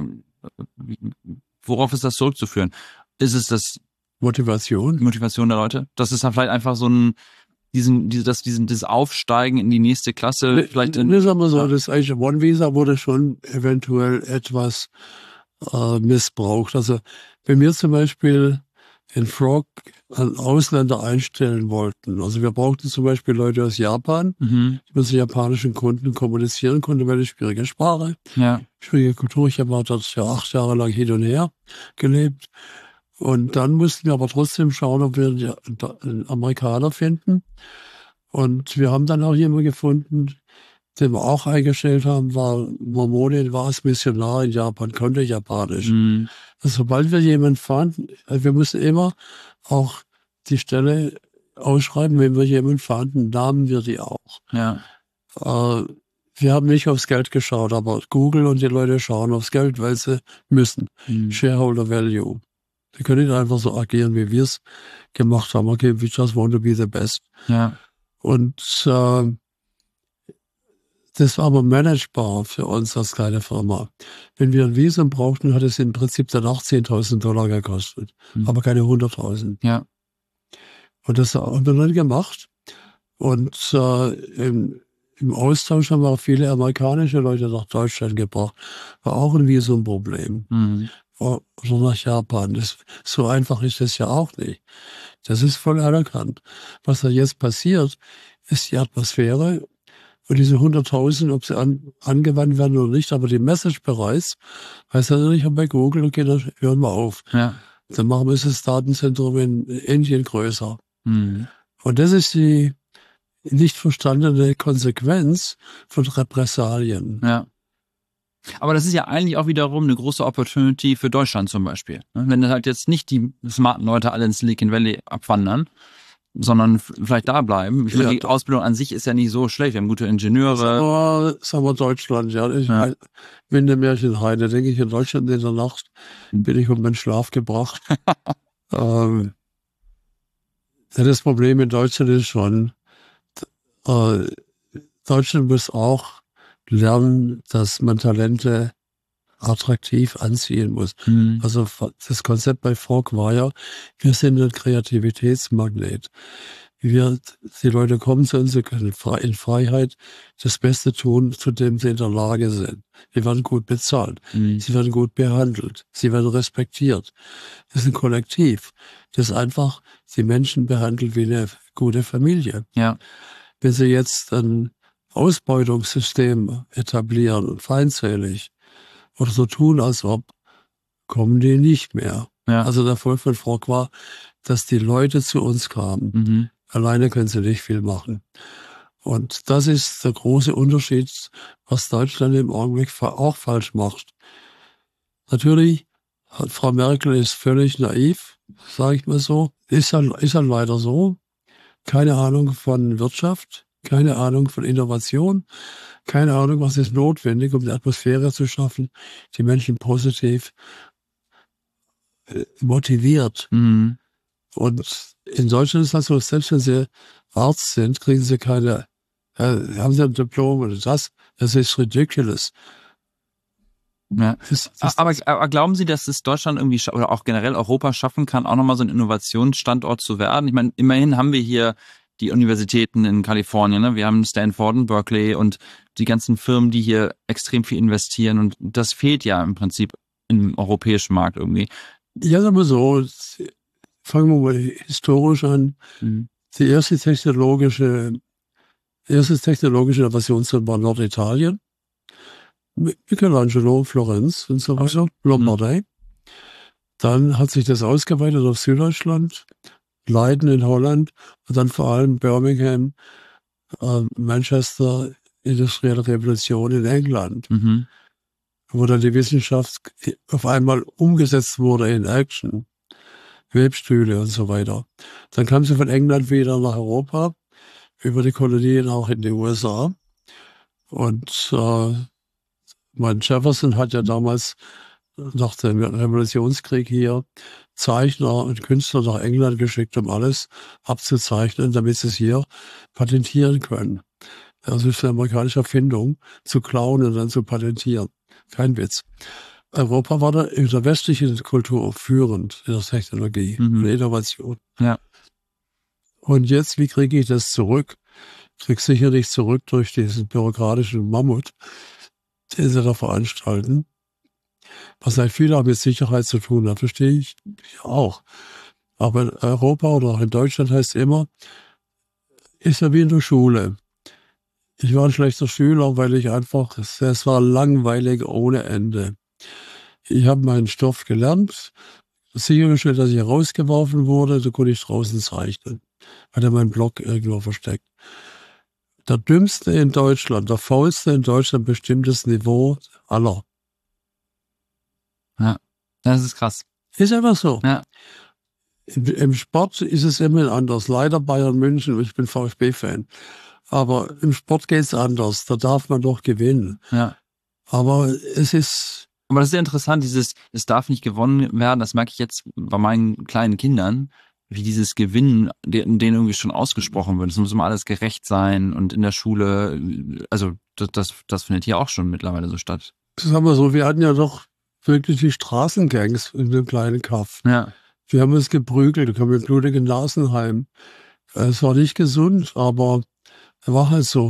S1: worauf ist das zurückzuführen? Ist es das
S2: Motivation?
S1: Motivation der Leute? Das ist dann vielleicht einfach so ein, diesen, dieses, diesen, dieses Aufsteigen in die nächste Klasse,
S2: Ne,
S1: vielleicht in.
S2: Ne, sagen wir so, das H eins Visa wurde schon eventuell etwas äh, missbraucht. Also wenn wir zum Beispiel in Frog einen Ausländer einstellen wollten. Also wir brauchten zum Beispiel Leute aus Japan,
S1: Mhm.
S2: die mit den japanischen Kunden kommunizieren konnten, weil eine schwierige Sprache,
S1: Ja.
S2: schwierige Kultur. Ich habe dort ja acht Jahre lang hin und her gelebt. Und dann mussten wir aber trotzdem schauen, ob wir einen Amerikaner finden. Und wir haben dann auch jemanden gefunden, den wir auch eingestellt haben, war Momone, war als Missionar in Japan, konnte Japanisch.
S1: Mhm.
S2: Also, sobald wir jemanden fanden, wir müssen immer auch die Stelle ausschreiben, wenn wir jemanden fanden, nahmen wir die auch.
S1: Ja.
S2: Äh, wir haben nicht aufs Geld geschaut, aber Google und die Leute schauen aufs Geld, weil sie müssen.
S1: Mhm.
S2: Shareholder Value. Die können nicht einfach so agieren, wie wir es gemacht haben. Okay, we just want to be the best.
S1: Ja.
S2: Und äh, das war aber managebar für uns als kleine Firma. Wenn wir ein Visum brauchten, hat es im Prinzip danach zehntausend Dollar gekostet,
S1: Mhm.
S2: aber keine hunderttausend.
S1: Ja.
S2: Und das haben wir dann gemacht. Und äh, im, im Austausch haben wir auch viele amerikanische Leute nach Deutschland gebracht. War auch ein Visumproblem.
S1: Mhm.
S2: Oder nach Japan. Das, so einfach ist das ja auch nicht. Das ist voll anerkannt. Was da jetzt passiert, ist die Atmosphäre. Und diese hunderttausend, ob sie an, angewandt werden oder nicht, aber die Message bereits, heißt natürlich auch bei Google, okay, dann hören wir auf.
S1: Ja.
S2: Dann machen wir das Datenzentrum in Indien größer.
S1: Mhm.
S2: Und das ist die nicht verstandene Konsequenz von Repressalien.
S1: Ja. Aber das ist ja eigentlich auch wiederum eine große Opportunity für Deutschland zum Beispiel. Wenn halt jetzt nicht die smarten Leute alle in Silicon Valley abwandern, sondern vielleicht da bleiben. Ich meine,
S2: Ja,
S1: die
S2: da-
S1: Ausbildung an sich ist ja nicht so schlecht. Wir haben gute Ingenieure.
S2: Aber sagen wir Deutschland, ja. Ich
S1: Ja.
S2: bin der Märchenheide, denke ich, in Deutschland in der Nacht bin ich um den Schlaf gebracht. ähm, ja, das Problem in Deutschland ist schon, äh, Deutschland muss auch lernen, dass man Talente attraktiv anziehen muss.
S1: Mhm.
S2: Also das Konzept bei Frog war ja, wir sind ein Kreativitätsmagnet. Wir, die Leute kommen zu uns, sie können frei- in Freiheit das Beste tun, zu dem sie in der Lage sind. Sie werden gut bezahlt.
S1: Mhm.
S2: Sie werden gut behandelt. Sie werden respektiert. Das ist ein Kollektiv, das einfach die Menschen behandelt wie eine gute Familie.
S1: Ja.
S2: Wenn Sie jetzt einen Ausbeutungssystem etablieren, feindselig, oder so tun, als ob, kommen die nicht mehr.
S4: Ja.
S2: Also der Erfolg von Frog war, dass die Leute zu uns kamen.
S4: Mhm.
S2: Alleine können sie nicht viel machen. Und das ist der große Unterschied, was Deutschland im Augenblick auch falsch macht. Natürlich, Frau Merkel ist völlig naiv, sage ich mal so. Ist halt, ist halt leider so. Keine Ahnung von Wirtschaft, keine Ahnung von Innovation, keine Ahnung, was ist notwendig, um die Atmosphäre zu schaffen, die Menschen positiv motiviert.
S4: Mhm.
S2: Und in Deutschland ist das so, selbst wenn sie Arzt sind, kriegen sie keine, äh, haben sie ein Diplom oder das, das ist ridiculous.
S4: Ja.
S2: Das, das,
S4: aber, aber glauben Sie, dass es Deutschland irgendwie scha- oder auch generell Europa schaffen kann, auch nochmal so ein Innovationsstandort zu werden? Ich meine, immerhin haben wir hier die Universitäten in Kalifornien, ne? Wir haben Stanford und Berkeley und die ganzen Firmen, die hier extrem viel investieren, und das fehlt ja im Prinzip im europäischen Markt irgendwie.
S2: Ja, sagen wir so, fangen wir mal historisch an.
S4: Mhm.
S2: Die erste technologische, erste technologische Innovationszone war Norditalien. Michelangelo, Florenz und so weiter, Lombardei. Mhm. Dann hat sich das ausgeweitet auf Süddeutschland, Leiden in Holland und dann vor allem Birmingham, äh, Manchester, industrielle Revolution in England,
S4: Mhm.
S2: wo dann die Wissenschaft auf einmal umgesetzt wurde in Action, Webstühle und so weiter. Dann kam sie von England wieder nach Europa, über die Kolonien auch in die U S A. Und äh, mein Jefferson hat ja damals nach dem Revolutionskrieg hier Zeichner und Künstler nach England geschickt, um alles abzuzeichnen, damit sie es hier patentieren können. Das ist eine amerikanische Erfindung, zu klauen und dann zu patentieren. Kein Witz. Europa war da in der westlichen Kultur führend in der Technologie,
S4: Mhm.
S2: in der Innovation.
S4: Ja.
S2: Und jetzt, wie kriege ich das zurück? Ich kriege sicherlich zurück durch diesen bürokratischen Mammut, den sie da veranstalten. Was halt viel auch mit Sicherheit zu tun hat, verstehe ich auch. Aber in Europa oder auch in Deutschland heißt es immer, ist ja wie in der Schule. Ich war ein schlechter Schüler, weil ich einfach, es war langweilig ohne Ende. Ich habe meinen Stoff gelernt, sichergestellt, dass ich rausgeworfen wurde, da konnte ich draußen zeichnen. Hatte meinen Block irgendwo versteckt. Der Dümmste in Deutschland, der Faulste in Deutschland bestimmt das Niveau aller.
S4: Ja, das ist krass.
S2: Ist einfach so.
S4: Ja.
S2: Im, Im Sport ist es immer anders. Leider Bayern München, ich bin VfB-Fan. Aber im Sport geht es anders. Da darf man doch gewinnen.
S4: Ja.
S2: Aber es ist...
S4: Aber das ist sehr interessant, dieses, es darf nicht gewonnen werden, das merke ich jetzt bei meinen kleinen Kindern, wie dieses Gewinnen, denen irgendwie schon ausgesprochen wird. Es muss immer alles gerecht sein und in der Schule, also das, das, das findet hier auch schon mittlerweile so statt.
S2: Sagen wir so, wir hatten ja doch wirklich die Straßengangs in dem kleinen Kaff.
S4: Ja.
S2: Wir haben uns geprügelt, wir kamen mit blutigen Nasen heim. Es war nicht gesund, aber es war halt so.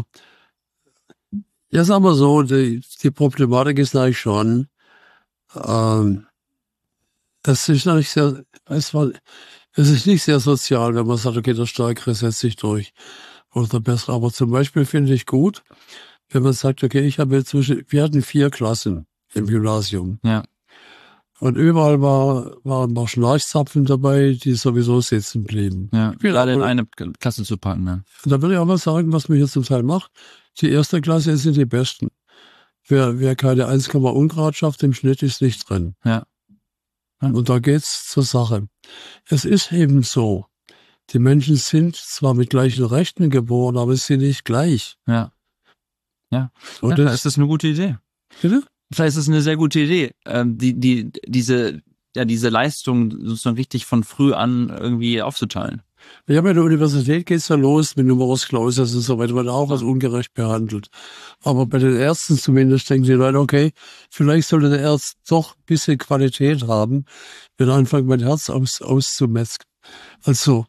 S2: Ja, sagen wir so, die, die Problematik ist eigentlich schon, ähm, das ist nicht sehr, es war, es ist nicht sehr sozial, wenn man sagt, okay, der Stärkere setzt sich durch oder der Bessere. Aber zum Beispiel finde ich gut, wenn man sagt, okay, ich habe jetzt zwischen, wir hatten vier Klassen im Gymnasium.
S4: Ja.
S2: Und überall war, waren noch Schnarchzapfen dabei, die sowieso sitzen blieben.
S4: Ja,
S2: Ich will
S4: gerade in
S2: aber-
S4: eine Klasse zu packen. Ne?
S2: Und da will ich auch mal sagen, was man hier zum Teil macht. Die erste Klasse sind die Besten. Wer, wer keine eins Komma Ungrad schafft, im Schnitt ist nicht drin.
S4: Ja.
S2: Und da geht's zur Sache. Es ist eben so. Die Menschen sind zwar mit gleichen Rechten geboren, aber sie sind nicht gleich.
S4: Ja. Ja.
S2: Und
S4: ja,
S2: das,
S4: ist das eine gute Idee.
S2: bitte?
S4: Vielleicht ist es eine sehr gute Idee, ähm, die, die, diese, ja, diese Leistung sozusagen richtig von früh an irgendwie aufzuteilen.
S2: Ja, bei der Universität geht's ja los mit Numerus Clausus und so weiter, wird auch was ungerecht behandelt. Aber bei den Ärzten zumindest denken die Leute, okay, vielleicht sollte der Arzt doch ein bisschen Qualität haben, wenn er anfängt, mein Herz aus, auszumetzen. Also,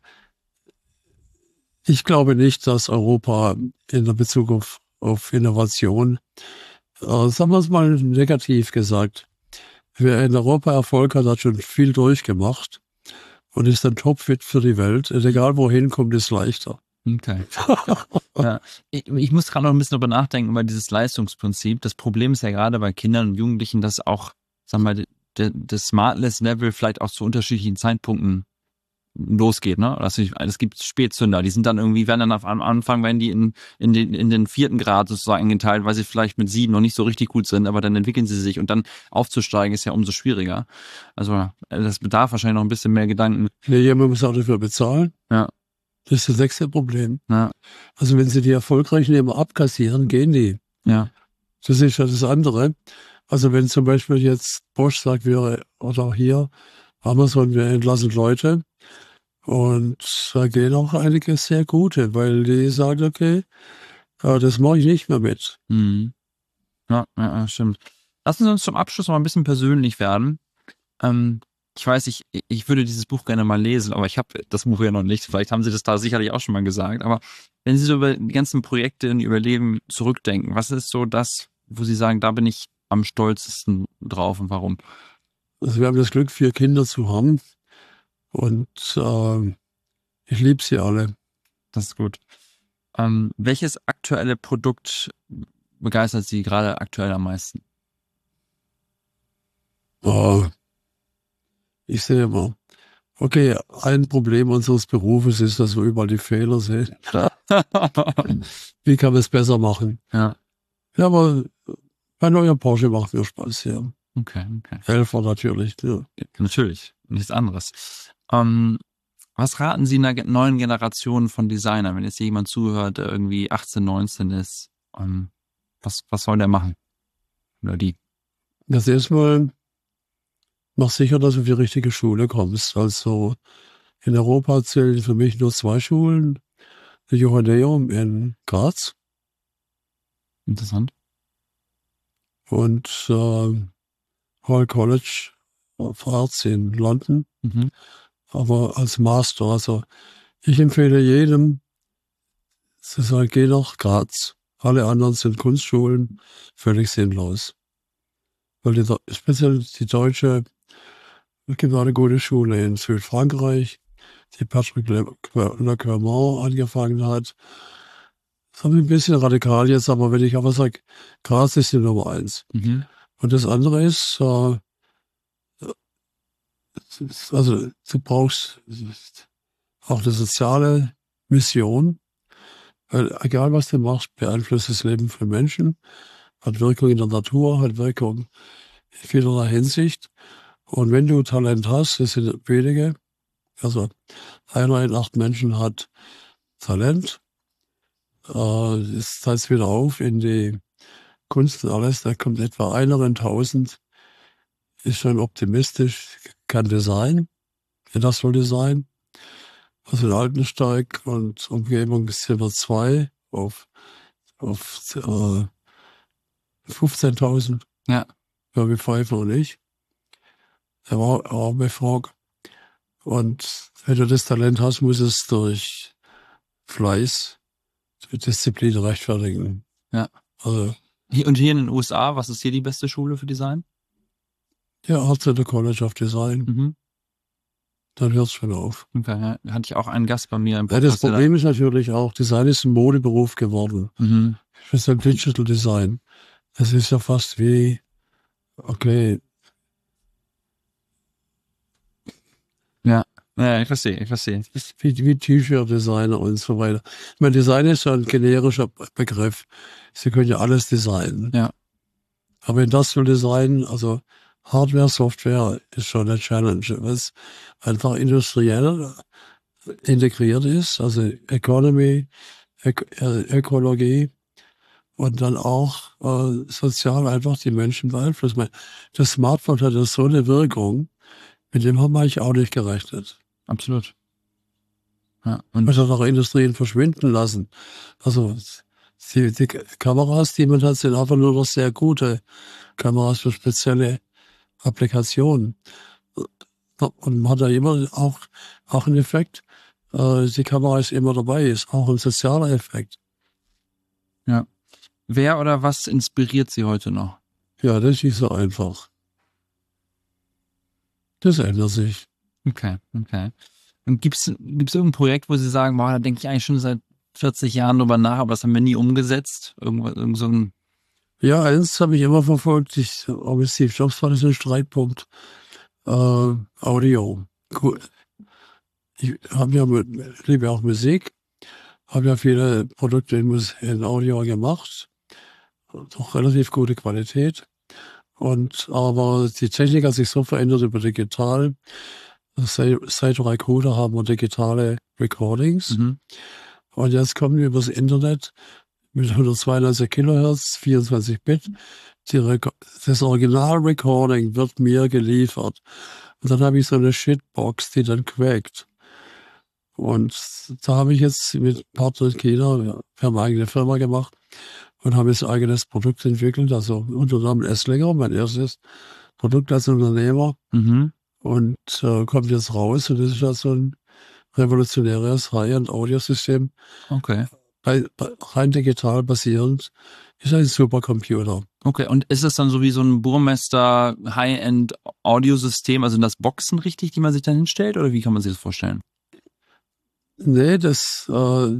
S2: ich glaube nicht, dass Europa in der Bezug auf, auf Innovation, äh, sagen wir es mal negativ gesagt, wer in Europa Erfolg hat, hat schon viel durchgemacht und ist dann topfit für die Welt. Und egal wohin kommt, ist leichter.
S4: Okay. Ja. Ich, ich muss gerade noch ein bisschen darüber nachdenken, über dieses Leistungsprinzip. Das Problem ist ja gerade bei Kindern und Jugendlichen, dass auch, sag mal, de, das Smartness-Level vielleicht auch zu unterschiedlichen Zeitpunkten losgeht, ne? Also es gibt Spätzünder, die sind dann irgendwie, werden dann am Anfang, werden die in, in den, in den vierten Grad sozusagen eingeteilt, weil sie vielleicht mit sieben noch nicht so richtig gut sind, aber dann entwickeln sie sich und dann aufzusteigen ist ja umso schwieriger. Also das bedarf wahrscheinlich noch ein bisschen mehr Gedanken.
S2: Nee, jemand muss auch dafür bezahlen.
S4: Ja.
S2: Das ist das nächste Problem.
S4: Ja.
S2: Also wenn sie die Erfolgreichen immer abkassieren, gehen die.
S4: Ja.
S2: Das ist ja das andere. Also wenn zum Beispiel jetzt Bosch sagt, wir, oder auch hier, Amazon, wir entlassen Leute, und da gehen auch einige sehr gute, weil die sagen, okay, das mache ich nicht mehr mit.
S4: Mhm. Ja, ja, stimmt. Lassen Sie uns zum Abschluss noch ein bisschen persönlich werden. Ähm, ich weiß, ich, ich würde dieses Buch gerne mal lesen, aber ich habe das Buch ja noch nicht. Vielleicht haben Sie das da sicherlich auch schon mal gesagt. Aber wenn Sie so über die ganzen Projekte in Ihr Leben zurückdenken, was ist so das, wo Sie sagen, da bin ich am stolzesten drauf und warum?
S2: Also wir haben das Glück, vier Kinder zu haben. Und äh, ich liebe sie alle.
S4: Das ist gut. Ähm, welches aktuelle Produkt begeistert Sie gerade aktuell am meisten?
S2: Oh, ich sehe immer, okay, ein Problem unseres Berufes ist, dass wir überall die Fehler sehen. Wie kann man es besser machen?
S4: Ja.
S2: Ja, aber ein neuer Porsche macht mir Spaß, ja.
S4: Okay, okay.
S2: Helfer natürlich. Ja.
S4: Natürlich, nichts anderes. Ähm, was raten Sie einer neuen Generation von Designern, wenn jetzt jemand zuhört, der irgendwie achtzehn, neunzehn ist? Ähm, was, was soll der machen? Oder die?
S2: Das erstmal, mach sicher, dass du auf die richtige Schule kommst. Also in Europa zählen für mich nur zwei Schulen. Die Johanneum in Graz.
S4: Interessant.
S2: Und äh, Hall College of Arts in London.
S4: Mhm.
S2: Aber als Master. Also ich empfehle jedem zu sagen, geh nach Graz. Alle anderen sind Kunstschulen, völlig sinnlos. Weil die, speziell die deutsche, es gibt auch eine gute Schule in Südfrankreich, die Patrick Lecourmont angefangen hat. Das ist ein bisschen radikal jetzt, aber wenn ich aber sage, Graz ist die Nummer eins.
S4: Mhm.
S2: Und das andere ist, äh, also du brauchst auch eine soziale Mission, weil egal was du machst, beeinflusst das Leben von Menschen, hat Wirkung in der Natur, hat Wirkung in vielerlei Hinsicht. Und wenn du Talent hast, das sind wenige, also einer in acht Menschen hat Talent, äh, das teilt es wieder auf in die Kunst und alles, da kommt etwa einer in tausend, ist schon optimistisch, kann Design, Industrial Design. Also in Altensteig und Umgebung sind wir zwei auf, auf äh, fünfzehntausend.
S4: Ja.
S2: Ja, wie Pfeiffer und ich. Er war auch befragt. Und wenn du das Talent hast, muss es durch Fleiß, durch Disziplin rechtfertigen.
S4: Ja.
S2: Also,
S4: Und hier in den U S A, was ist hier die beste Schule für Design?
S2: ja, Arts Center College of Design.
S4: Mhm.
S2: Dann hört es schon auf.
S4: Okay, ja. Hatte ich auch einen Gast bei mir im
S2: Ja, das Problem ist natürlich auch, Design ist ein Modeberuf geworden.
S4: Mhm.
S2: Speziell Digital Design. Das ist ja fast wie, okay.
S4: Ja, ja, ich verstehe, ich verstehe.
S2: Wie, wie T-Shirt-Designer und so weiter. Ich meine, Design ist ja ein generischer Begriff. Sie können ja alles designen.
S4: Ja.
S2: Aber Industrial Design, also Hardware, Software ist schon eine Challenge, was einfach industriell integriert ist, also Economy, Ök Ökologie und dann auch äh, sozial einfach die Menschen beeinflusst. Das Smartphone hat ja so eine Wirkung, mit dem haben wir eigentlich auch nicht gerechnet.
S4: Absolut. Ja, und
S2: man hat auch Industrien verschwinden lassen. Also die, die Kameras, die man hat, sind einfach nur noch sehr gute Kameras für spezielle Applikationen. Und man hat da immer auch, auch einen Effekt. Äh, die Kamera ist immer dabei, ist auch ein sozialer Effekt.
S4: Ja. Wer oder was inspiriert Sie heute noch?
S2: Ja, das ist nicht so einfach. Das ändert sich.
S4: Okay, okay. Und gibt's gibt's irgendein Projekt, wo Sie sagen, boah, da denke ich eigentlich schon seit vierzig Jahren drüber nach, aber das haben wir nie umgesetzt. Irgendwas, irgend so ein
S2: Ja, eins habe ich immer verfolgt. Ich, auch mit Steve Jobs war das ein Streitpunkt. Äh, Audio. Cool. Ich habe ja, mit- liebe auch Musik, habe ja viele Produkte in, Mus- in Audio gemacht. Doch relativ gute Qualität. Und aber die Technik hat sich so verändert über digital. Seit, seit Recruiter haben wir digitale Recordings.
S4: Mhm.
S2: Und jetzt kommen wir übers Internet mit hundertzweiundneunzig Kilohertz, vierundzwanzig Bit. Die Rec- das Original-Recording wird mir geliefert. Und dann habe ich so eine Shitbox, die dann quäkt. Und da habe ich jetzt mit Partner in China, wir haben eine eigene Firma gemacht und haben jetzt ein eigenes Produkt entwickelt, also unter dem Namen Esslinger, mein erstes Produkt als Unternehmer.
S4: Mhm.
S2: Und äh, kommt jetzt raus und das ist ja so ein revolutionäres High-End-Audiosystem,
S4: Okay.
S2: bei, bei, rein digital basierend, ist ein Supercomputer.
S4: Okay, und ist es dann so wie so ein Burmester High-End-Audiosystem, also sind das Boxen richtig, die man sich dann hinstellt, oder wie kann man sich das vorstellen?
S2: Nee, das, äh,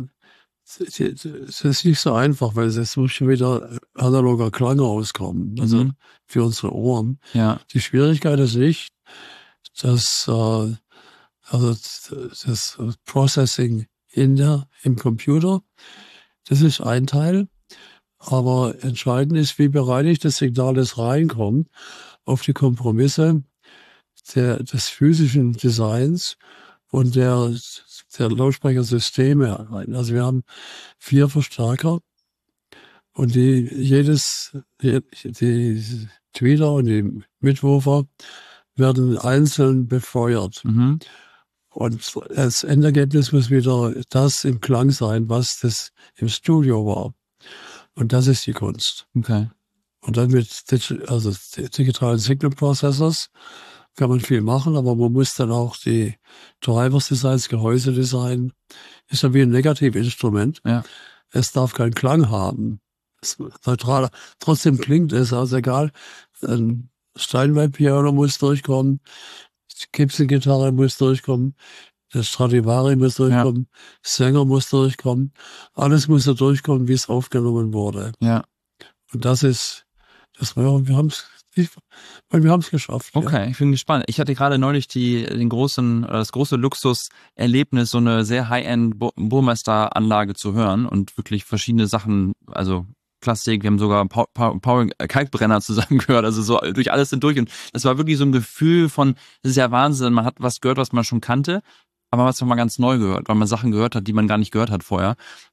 S2: das ist nicht so einfach, weil es muss schon wieder analoger Klang rauskommen, also
S4: Mhm.
S2: für unsere Ohren.
S4: Ja.
S2: Die Schwierigkeit ist nicht, dass äh, also das Processing in der, im Computer, das ist ein Teil, aber entscheidend ist, wie bereinigt das Signal, das reinkommt, auf die Kompromisse der, des physischen Designs und der, der Lautsprechersysteme rein. Also wir haben vier Verstärker und die jedes die, die Tweeter und die Mitwurfer werden einzeln befeuert.
S4: Mhm.
S2: Und das Endergebnis muss wieder das im Klang sein, was das im Studio war. Und das ist die Kunst.
S4: Okay.
S2: Und dann mit digi- also digitalen Signal Processors kann man viel machen, aber man muss dann auch die Drivers designen, das Gehäuse designen. Ist ja wie ein Negativinstrument.
S4: Ja.
S2: Es darf keinen Klang haben. Es ist neutral. Trotzdem klingt es, also egal. Ein Steinway-Piano muss durchkommen, die Gibson-Gitarre muss durchkommen, der Stradivari muss durchkommen, Sänger muss durchkommen. Alles muss da durchkommen, wie es aufgenommen wurde.
S4: Ja.
S2: Und das ist, das wir, wir haben es, wir haben es geschafft. Ja.
S4: Okay, ich bin gespannt. Ich hatte gerade neulich die, den großen, äh, das große Luxuserlebnis, so eine sehr High-End Bu- Burmester-Anlage zu hören und wirklich verschiedene Sachen, also Klassik, wir haben sogar Paul, Paul, Paul Kalkbrenner zusammen gehört, also so durch alles sind durch. Und das war wirklich so ein Gefühl von, das ist ja Wahnsinn, man hat was gehört, was man schon kannte, aber man hat es nochmal ganz neu gehört, weil man Sachen gehört hat, die man gar nicht gehört hat vorher.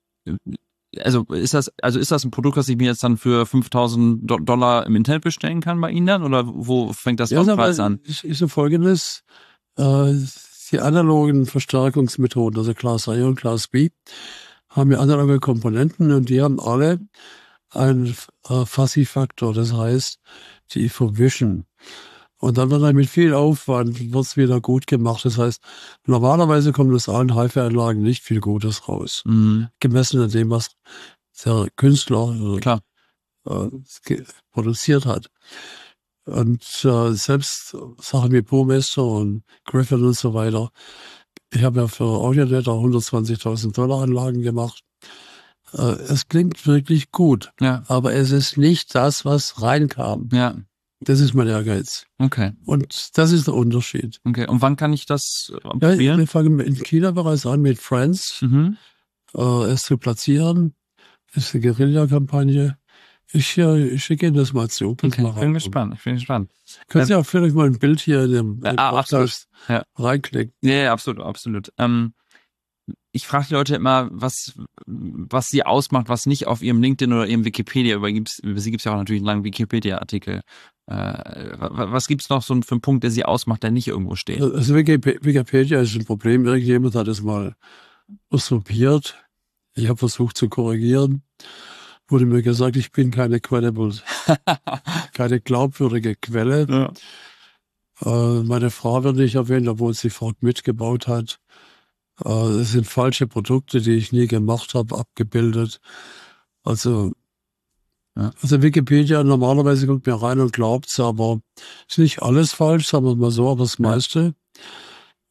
S4: Also ist das, also ist das ein Produkt, das ich mir jetzt dann für fünftausend Do- Dollar im Internet bestellen kann bei Ihnen dann? Oder wo fängt das
S2: Ja,
S4: vom
S2: aber
S4: Preis an?
S2: es ist so Folgendes, äh, die analogen Verstärkungsmethoden, also Class A und Class B, haben ja analoge Komponenten und die haben alle einen äh, Fuzzy-Faktor, das heißt, die verwischen. Und dann wird dann mit viel Aufwand wird's wieder gut gemacht. Das heißt, normalerweise kommt aus allen Hi-Fi-Anlagen nicht viel Gutes raus.
S4: Mhm.
S2: Gemessen an dem, was der Künstler äh,
S4: Klar.
S2: äh, ge- produziert hat. Und äh, selbst Sachen wie Burmester und Griffin und so weiter. Ich habe ja für Audionet auch hundertzwanzigtausend Dollar Anlagen gemacht. Äh, es klingt wirklich gut,
S4: Ja.
S2: aber es ist nicht das, was reinkam.
S4: Ja.
S2: Das ist mein Ehrgeiz.
S4: Okay.
S2: Und das ist der Unterschied.
S4: Okay. Und wann kann ich das äh,
S2: Ja,
S4: probieren?
S2: wir fangen in China bereits an mit Friends,
S4: Mhm.
S2: äh, es zu platzieren. Das ist eine Guerilla-Kampagne. Ich, äh, ich schicke Ihnen das mal zu.
S4: Okay,
S2: mal
S4: ich bin
S2: rein.
S4: gespannt. Ich bin gespannt.
S2: Können Sie auch vielleicht mal ein Bild hier in dem,
S4: Ja,
S2: im
S4: ah,
S2: Podcast
S4: absolut. Ja.
S2: reinklicken?
S4: Ja, ja, absolut, absolut. Ähm, ich frage die Leute immer, was, was sie ausmacht, was nicht auf ihrem LinkedIn oder ihrem Wikipedia, über, gibt's, über sie gibt es ja auch natürlich einen langen Wikipedia-Artikel. Äh, wa- was gibt's noch so für einen Punkt, der sie ausmacht, der nicht irgendwo steht?
S2: Also Wikip- Wikipedia ist ein Problem. Irgendjemand hat es mal usurpiert. Ich habe versucht zu korrigieren. Wurde mir gesagt, ich bin keine credible, keine glaubwürdige Quelle.
S4: Ja.
S2: Äh, meine Frau wird nicht erwähnt, obwohl sie Ford mitgebaut hat. Äh, es sind falsche Produkte, die ich nie gemacht habe, abgebildet. Also,
S4: Ja.
S2: also Wikipedia, normalerweise guckt mir rein und glaubt's, aber ist nicht alles falsch, sagen wir mal so, aber das
S4: Ja.
S2: meiste.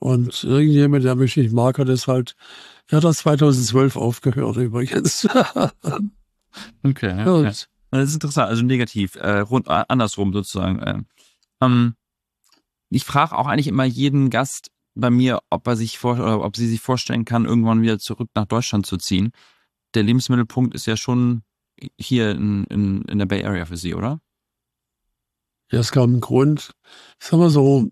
S2: Und irgendjemand, der mich nicht mag, hat es halt, er hat das zweitausendzwölf aufgehört übrigens.
S4: Okay, ja, ja. Das ist interessant, also negativ, äh, rund, äh, andersrum sozusagen. Äh. Ähm, ich frage auch eigentlich immer jeden Gast bei mir, ob er sich vor, oder ob sie sich vorstellen kann, irgendwann wieder zurück nach Deutschland zu ziehen. Der Lebensmittelpunkt ist ja schon hier in, in, in der Bay Area für Sie, oder?
S2: Ja, es gab einen Grund. Sagen wir so,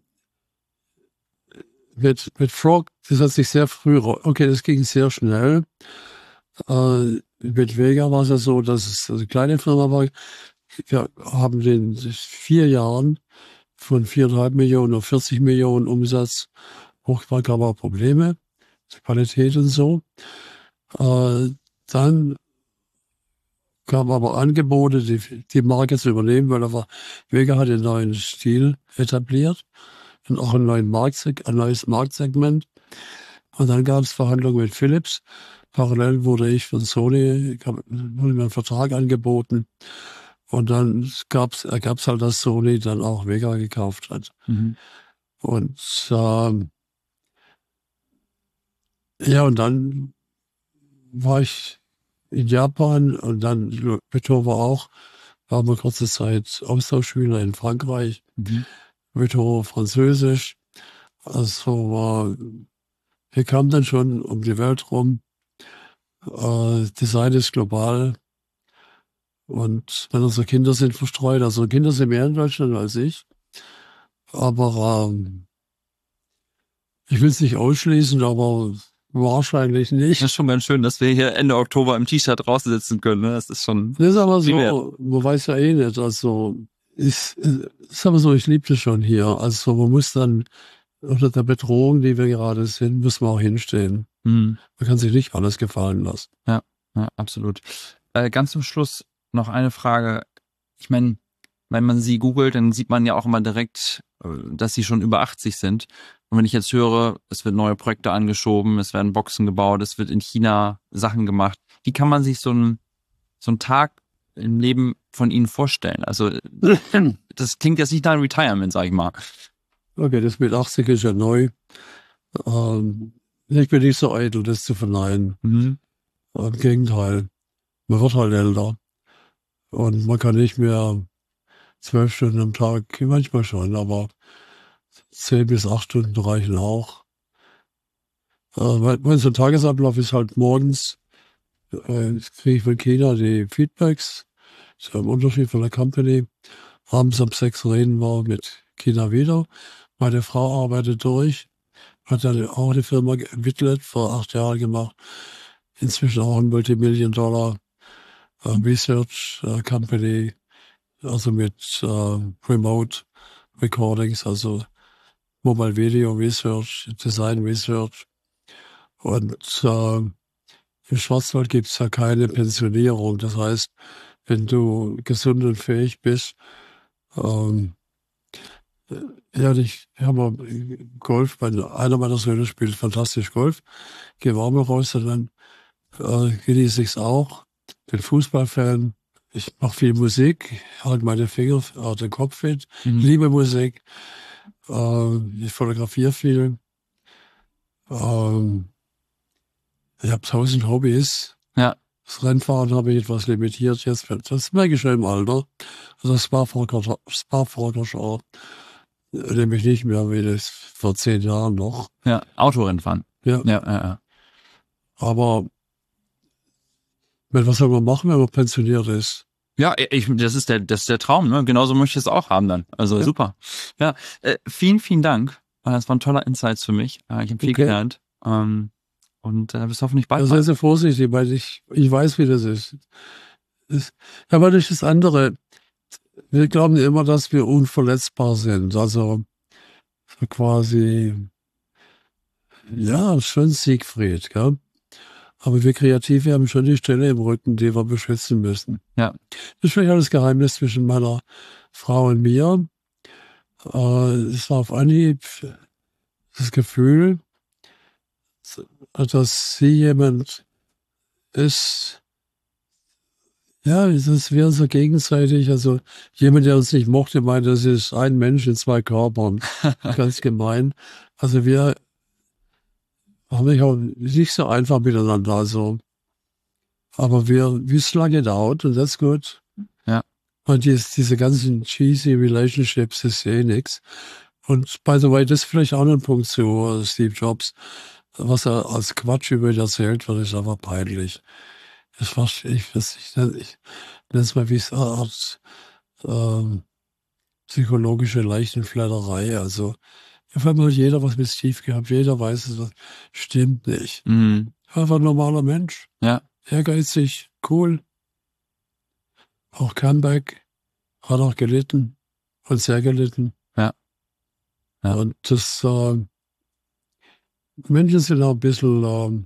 S2: mit, mit Frog, das hat sich sehr früh, okay, das ging sehr schnell. Äh, mit Vega war es ja so, dass es eine kleine Firma war. Wir haben in vier Jahren von viereinhalb Millionen auf vierzig Millionen Umsatz hochgebracht, gab auch Probleme, Qualität und so. Äh, dann kamen aber Angebote, die, die Marke zu übernehmen, weil aber Vega hat einen neuen Stil etabliert und auch einen neuen Marktseg- ein neues Marktsegment. Und dann gab es Verhandlungen mit Philips. Parallel wurde ich von Sony, wurde mir ein Vertrag angeboten. Und dann gab's, ergab es halt, dass Sony dann auch Vega gekauft hat.
S4: Mhm.
S2: Und ähm, ja, und dann war ich in Japan und dann Vito war auch, waren wir kurze Zeit Austauschschüler in Frankreich.
S4: Mhm.
S2: Vito Französisch. Also war, wir kamen dann schon um die Welt rum. Äh, Design ist global. Und wenn unsere Kinder sind verstreut, also Kinder sind mehr in Deutschland als ich. Aber ähm, ich will es nicht ausschließen, aber wahrscheinlich nicht.
S4: Das ist schon ganz schön, dass wir hier Ende Oktober im T-Shirt draußen sitzen können. Ne? Das ist schon.
S2: Das ist aber so,
S4: wert.
S2: man weiß ja eh nicht. Also, ich, ist aber so, ich liebe das schon hier. Also, man muss dann unter der Bedrohung, die wir gerade sind, muss man auch hinstehen.
S4: Mhm.
S2: Man kann sich nicht alles gefallen lassen.
S4: Ja, ja, absolut. Äh, ganz zum Schluss noch eine Frage. Ich meine, wenn man sie googelt, dann sieht man ja auch immer direkt, dass sie schon über achtzig sind. Und wenn ich jetzt höre, es wird neue Projekte angeschoben, es werden Boxen gebaut, es wird in China Sachen gemacht. Wie kann man sich so einen so einen Tag im Leben von Ihnen vorstellen? Also das klingt jetzt nicht nach einem Retirement, sag ich mal.
S2: Okay, das mit achtzig ist ja neu. Ähm, ich bin nicht so eitel, das zu verneinen.
S4: Mhm.
S2: Im Gegenteil, man wird halt älter. Und man kann nicht mehr zwölf Stunden am Tag, manchmal schon, aber zehn bis acht Stunden reichen auch. Äh, mein so Tagesablauf ist halt morgens, äh, kriege ich von China die Feedbacks, das ist ein Unterschied von der Company. Abends um sechs reden wir mit China wieder. Meine Frau arbeitet durch, hat dann auch eine Firma entwickelt, vor acht Jahren gemacht. Inzwischen auch ein Multimillion-Dollar äh, Research äh, Company, also mit äh, Remote Recordings, also Mobile Video Research, Design Research. Und äh, im Schwarzwald gibt es ja keine Pensionierung. Das heißt, wenn du gesund und fähig bist, ähm, ja, ich habe Golf, mein, einer meiner Söhne spielt fantastisch Golf, gehe warm raus und dann äh, genieße ich es auch. Bin Fußballfan, ich mache viel Musik, halte meine Finger, äh, den Kopf fit,
S4: Mhm.
S2: liebe Musik, äh, ich fotografiere viel. Ähm, ich habe tausend Hobbys.
S4: Ja.
S2: Das Rennfahren habe ich etwas limitiert jetzt. Das merke ich schon im Alter. Also Spa-Francorchamps nehme ich nicht mehr wie das vor zehn Jahren noch.
S4: Ja, Autorennen fahren.
S2: Ja.
S4: Ja, ja, ja.
S2: Aber was soll man machen, wenn man pensioniert ist?
S4: Ja, ich, das ist der, das ist der Traum, ne? Genauso möchte ich es auch haben dann. Also
S2: Ja.
S4: super. Ja, äh, vielen, vielen Dank. Das waren tolle Insights für mich. Äh, ich habe viel
S2: Okay.
S4: gelernt. Ähm, und äh, bis hoffentlich bald.
S2: Ja, seien Sie vorsichtig, weil ich, ich weiß, wie das ist. Das, ja, aber das ist das andere. Wir glauben immer, dass wir unverletzbar sind. Also so quasi, ja, schon Siegfried, gell? Aber wir Kreative haben schon die Stelle im Rücken, die wir beschützen müssen.
S4: Ja.
S2: Das ist vielleicht auch das Geheimnis zwischen meiner Frau und mir. Äh, es war auf Anhieb das Gefühl, dass sie jemand ist, ja, das wäre so gegenseitig, also jemand, der uns nicht mochte, meint, das ist ein Mensch in zwei Körpern. Ganz gemein. Also wir haben wir auch nicht so einfach miteinander. Also, aber wir, we slug it out und that's good.
S4: Ja.
S2: Und diese, diese ganzen cheesy Relationships ist eh nix. Und by the way, das ist vielleicht auch noch ein Punkt zu uh, Steve Jobs. Was er als Quatsch über ihn erzählt wird, ist einfach peinlich. Das war, ich, ich, ich nenne es mal wie es Art ähm, psychologische Leichenflatterei. Also, auf einmal hat jeder was mit Steve gehabt, jeder weiß es, das stimmt nicht.
S4: Mhm.
S2: Einfach ein normaler Mensch.
S4: Ja.
S2: Ehrgeizig, cool. Auch Comeback, hat auch gelitten und sehr gelitten.
S4: Ja. Ja.
S2: Und das, äh, Menschen sind auch ein bisschen, ähm,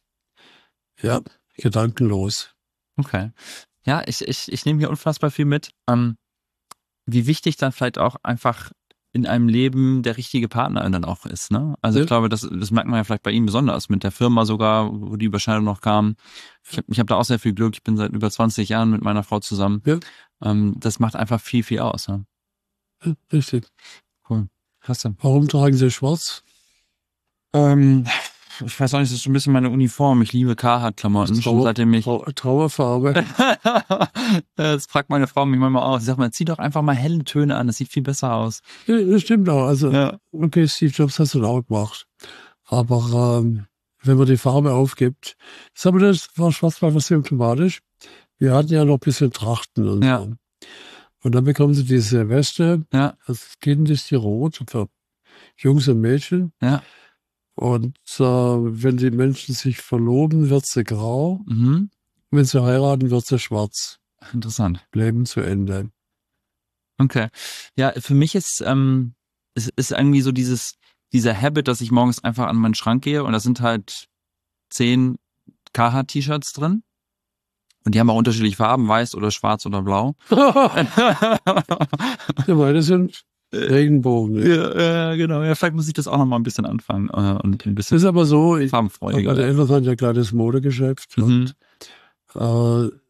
S2: ja, gedankenlos.
S4: Okay. Ja, ich, ich, ich nehme hier unfassbar viel mit. Ähm, wie wichtig dann vielleicht auch einfach in einem Leben der richtige Partner dann auch ist, ne? Also
S2: Ja.
S4: ich glaube, das, das merkt man ja vielleicht bei ihm besonders, mit der Firma sogar, wo die Überschneidung noch kam. Ich habe ich hab da auch sehr viel Glück. Ich bin seit über zwanzig Jahren mit meiner Frau zusammen.
S2: Ja.
S4: Ähm, das macht einfach viel, viel aus. Ne?
S2: Ja, richtig.
S4: Cool. Krass.
S2: Warum tragen Sie schwarz?
S4: Ähm, ich weiß auch nicht, das ist so ein bisschen meine Uniform. Ich liebe Carhartt-Klamotten, schon
S2: Trauer-
S4: seitdem ich...
S2: Trau- Trauerfarbe.
S4: Das fragt meine Frau mich manchmal auch. Sie sagt mal, zieh doch einfach mal helle Töne an, das sieht viel besser aus.
S2: Ja, das stimmt auch. Also,
S4: Ja.
S2: okay, Steve Jobs hat es dann auch gemacht. Aber ähm, wenn man die Farbe aufgibt, das, aber das war Schwarzwald was symptomatisch. Wir hatten ja noch ein bisschen Trachten und
S4: Ja.
S2: so. Und dann bekommen sie diese Weste.
S4: Ja,
S2: Das Kind ist die rot für Jungs und Mädchen.
S4: ja.
S2: Und äh, wenn die Menschen sich verloben, wird sie grau.
S4: Mhm.
S2: Wenn sie heiraten, wird sie schwarz.
S4: Interessant.
S2: Leben zu Ende.
S4: Okay. Ja, für mich ist, ähm, es ist irgendwie so dieses, dieser Habit, dass ich morgens einfach an meinen Schrank gehe und da sind halt zehn Carhartt-T-Shirts drin. Und die haben auch unterschiedliche Farben, weiß oder schwarz oder blau.
S2: Ja, meine sind Regenbogen.
S4: Ja, ja, genau. Ja, vielleicht muss ich das auch noch mal ein bisschen anfangen äh, und ein
S2: Das
S4: bisschen
S2: ist aber so, ich,
S4: farbenfreudiger.
S2: meine Eltern haben ja ein kleines Modegeschäft.
S4: Mhm.
S2: Und, äh,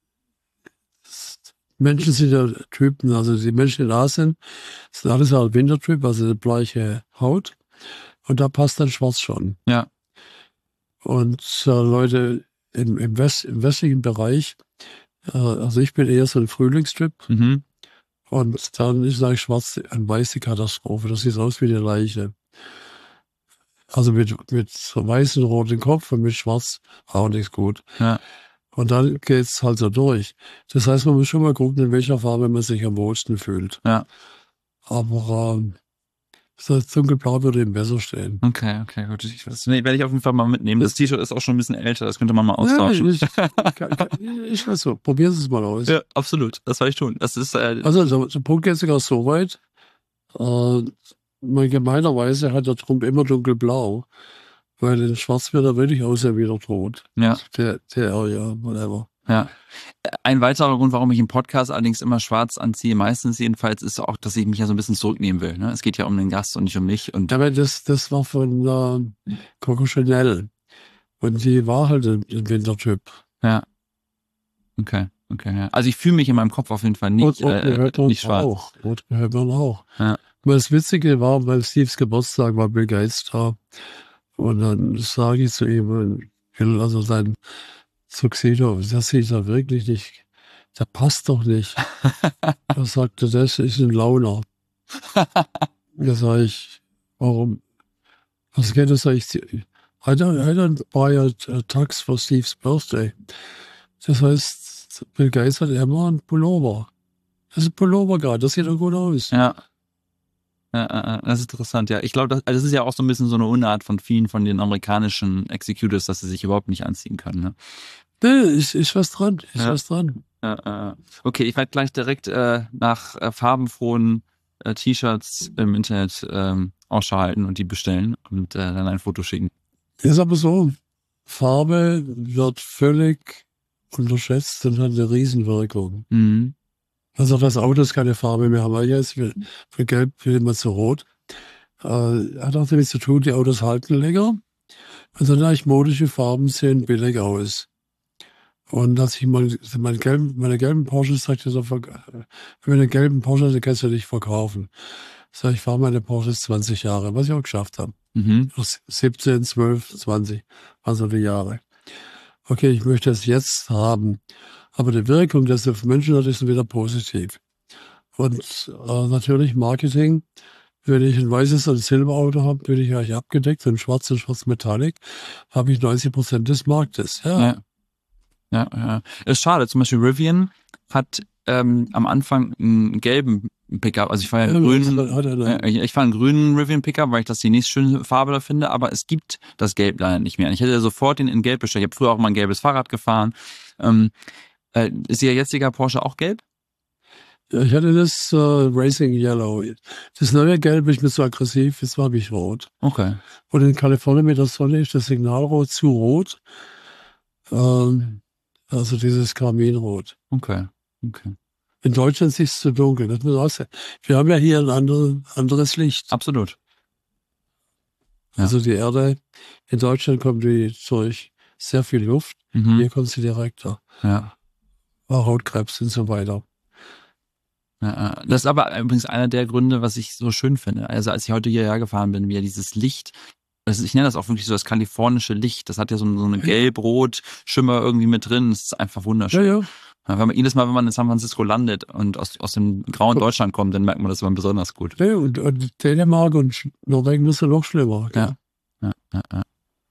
S2: Menschen sind ja Typen, also die Menschen, die da sind, sind alles halt Wintertyp, also eine bleiche Haut. Und da passt dann schwarz schon.
S4: Ja.
S2: Und äh, Leute im, im, West, im westlichen Bereich, äh, also ich bin eher so ein Frühlingstyp.
S4: Mhm.
S2: Und dann ist eigentlich schwarz eine weiße Katastrophe. Das sieht aus wie eine Leiche. Also mit, mit so weißen roten Kopf und mit schwarz auch nichts gut.
S4: Ja.
S2: Und dann geht's halt so durch. Das heißt, man muss schon mal gucken, in welcher Farbe man sich am wohlsten fühlt.
S4: Ja.
S2: Aber ähm, das dunkelblau würde ihm besser stehen.
S4: Okay, okay, gut. Ich, das nee, werde ich auf jeden Fall mal mitnehmen. Das T-Shirt ist auch schon ein bisschen älter, das könnte man mal austauschen.
S2: Ja, ich, ich, ich weiß so, probieren Sie es mal aus.
S4: Ja, absolut. Das werde ich tun. Das ist äh,
S2: Also der, der Punkt geht sogar so weit, äh, man gemeinerweise hat der Trump immer dunkelblau, weil in Schwarz wird er wirklich aussehen wie der Tod.
S4: ja,
S2: Der, der, ja, whatever.
S4: ja. Ein weiterer Grund, warum ich im Podcast allerdings immer schwarz anziehe, meistens jedenfalls, ist auch, dass ich mich ja so ein bisschen zurücknehmen will. Ne? Es geht ja um den Gast und nicht um mich. Und
S2: Aber das, das war von äh, Coco Chanel. Und die war halt ein, ein Wintertyp.
S4: ja, okay, okay. Ja. Also ich fühle mich in meinem Kopf auf jeden Fall nicht,
S2: Rot
S4: äh,
S2: gehört man
S4: nicht schwarz.
S2: auch. Rot gehört man auch.
S4: Ja.
S2: Aber das Witzige war, bei Steves Geburtstag war Bill Gates da. Und dann sage ich zu ihm, Bill, also sein Tuxedo, das sieht da wirklich nicht, der passt doch nicht. Er sagte, das ist ein Launer. Da sage ich, warum? Was geht das? Sag ich, I don't, I don't buy a, a tux for Steve's birthday. Das heißt, Bill Gates hat immer einen Pullover. Das ist ein Pullover gerade, das sieht doch gut aus.
S4: Ja. Ja, ja, ja, das ist interessant, ja. Ich glaube, das, also das ist ja auch so ein bisschen so eine Unart von vielen von den amerikanischen Executives, dass sie sich überhaupt nicht anziehen können. Ne?
S2: Nee, ist, ist was dran, ist
S4: Ja.
S2: was dran.
S4: Ja, äh, okay, ich werde gleich direkt äh, nach äh, farbenfrohen äh, T-Shirts im Internet ähm, Ausschau halten und die bestellen und äh, dann ein Foto schicken.
S2: Ist aber so, Farbe wird völlig unterschätzt und hat eine Riesenwirkung.
S4: Mhm.
S2: Also das Auto ist keine Farbe mehr, aber jetzt für, für Gelb will immer zu Rot. Äh, hat auch damit zu tun, die Autos halten länger. Also leicht modische Farben sehen billig aus. Und als ich mal meine gelben, meine gelben Porsche sagte, so, für einen gelben Porsche den kannst du nicht verkaufen. Sag, ich fahre meine Porsche zwanzig Jahre, was ich auch geschafft habe.
S4: Mhm.
S2: siebzehn, zwölf, zwanzig, also die Jahre. Okay, ich möchte es jetzt haben. Aber die Wirkung, das auf Menschen hat, ist wieder positiv. Und äh, natürlich Marketing. Wenn ich ein weißes und Silberauto habe, bin ich eigentlich abgedeckt. Und schwarz und schwarz Metallic habe ich neunzig Prozent des Marktes. Ja.
S4: Ja. Ja, ja. Ist schade. Zum Beispiel Rivian hat ähm, am Anfang einen gelben Pickup. Also ich fahre ja einen
S2: Ja,
S4: grünen,
S2: hat er dann.
S4: äh, ich, ich fahre einen grünen Rivian Pickup, weil ich das die nächstschöne Farbe da finde. Aber es gibt das Gelb leider nicht mehr. Ich hätte sofort den in Gelb bestellt. Ich habe früher auch mal ein gelbes Fahrrad gefahren. Ähm, äh, ist Ihr jetziger Porsche auch gelb?
S2: Ja, ich hatte das äh, Racing Yellow. Das neue Gelb ist mir so aggressiv, jetzt habe ich rot.
S4: Okay.
S2: Und in Kalifornien mit der Sonne ist das Signalrot zu rot. Ähm, also dieses Karminrot.
S4: Okay. Okay.
S2: In Deutschland ist es zu dunkel. Das muss auch sein. Wir haben ja hier ein andere, anderes Licht.
S4: Absolut. Ja.
S2: Also die Erde, in Deutschland kommt die durch sehr viel Luft.
S4: Mhm.
S2: Hier kommt sie direkter.
S4: Ja.
S2: Hautkrebs und so weiter.
S4: Ja, das ist aber übrigens einer der Gründe, was ich so schön finde. Also als ich heute hierher gefahren bin, wieder dieses Licht, das, ich nenne das auch wirklich so das kalifornische Licht, das hat ja so, so eine gelb-rot-Schimmer irgendwie mit drin, das ist einfach wunderschön.
S2: Ja, ja.
S4: Ja, wenn man jedes Mal, wenn man in San Francisco landet und aus, aus dem grauen Deutschland kommt, dann merkt man das immer besonders gut.
S2: Ja, und, und Dänemark und Norwegen ist ja noch schlimmer.
S4: Ja, ja, ja. Ja,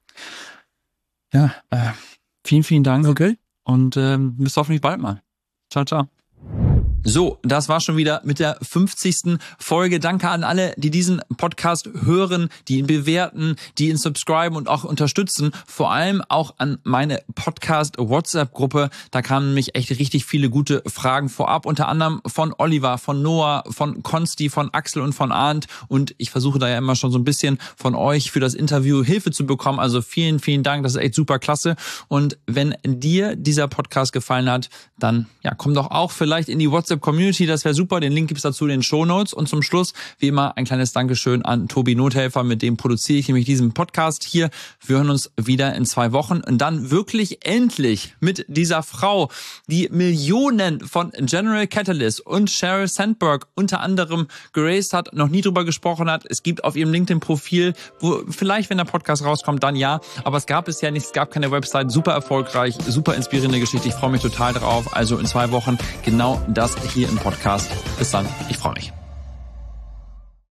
S4: ja äh, vielen, vielen Dank.
S2: Okay.
S4: Und ähm, bis hoffentlich bald mal. Ciao, ciao.
S1: So, das war schon wieder mit der fünfzigsten Folge. Danke an alle, die diesen Podcast hören, die ihn bewerten, die ihn subscriben und auch unterstützen. Vor allem auch an meine Podcast-WhatsApp-Gruppe. Da kamen nämlich echt richtig viele gute Fragen vorab. Unter anderem von Oliver, von Noah, von Konsti, von Axel und von Arndt. Und ich versuche da ja immer schon so ein bisschen von euch für das Interview Hilfe zu bekommen. Also vielen, vielen Dank. Das ist echt super klasse. Und wenn dir dieser Podcast gefallen hat, dann ja, komm doch auch vielleicht in die WhatsApp-Community, das wäre super. Den Link gibt's dazu in den Shownotes. Und zum Schluss, wie immer, ein kleines Dankeschön an Tobi Nothelfer, mit dem produziere ich nämlich diesen Podcast hier. Wir hören uns wieder in zwei Wochen und dann wirklich endlich mit dieser Frau, die Millionen von General Catalyst und Sheryl Sandberg unter anderem geraced hat, noch nie drüber gesprochen hat. Es gibt auf ihrem LinkedIn-Profil, wo vielleicht, wenn der Podcast rauskommt, dann ja. Aber es gab bisher nichts, es gab keine Website. Super erfolgreich, super inspirierende Geschichte. Ich freue mich total drauf. Also in zwei Wochen genau das hier im Podcast. Bis dann. Ich freue mich.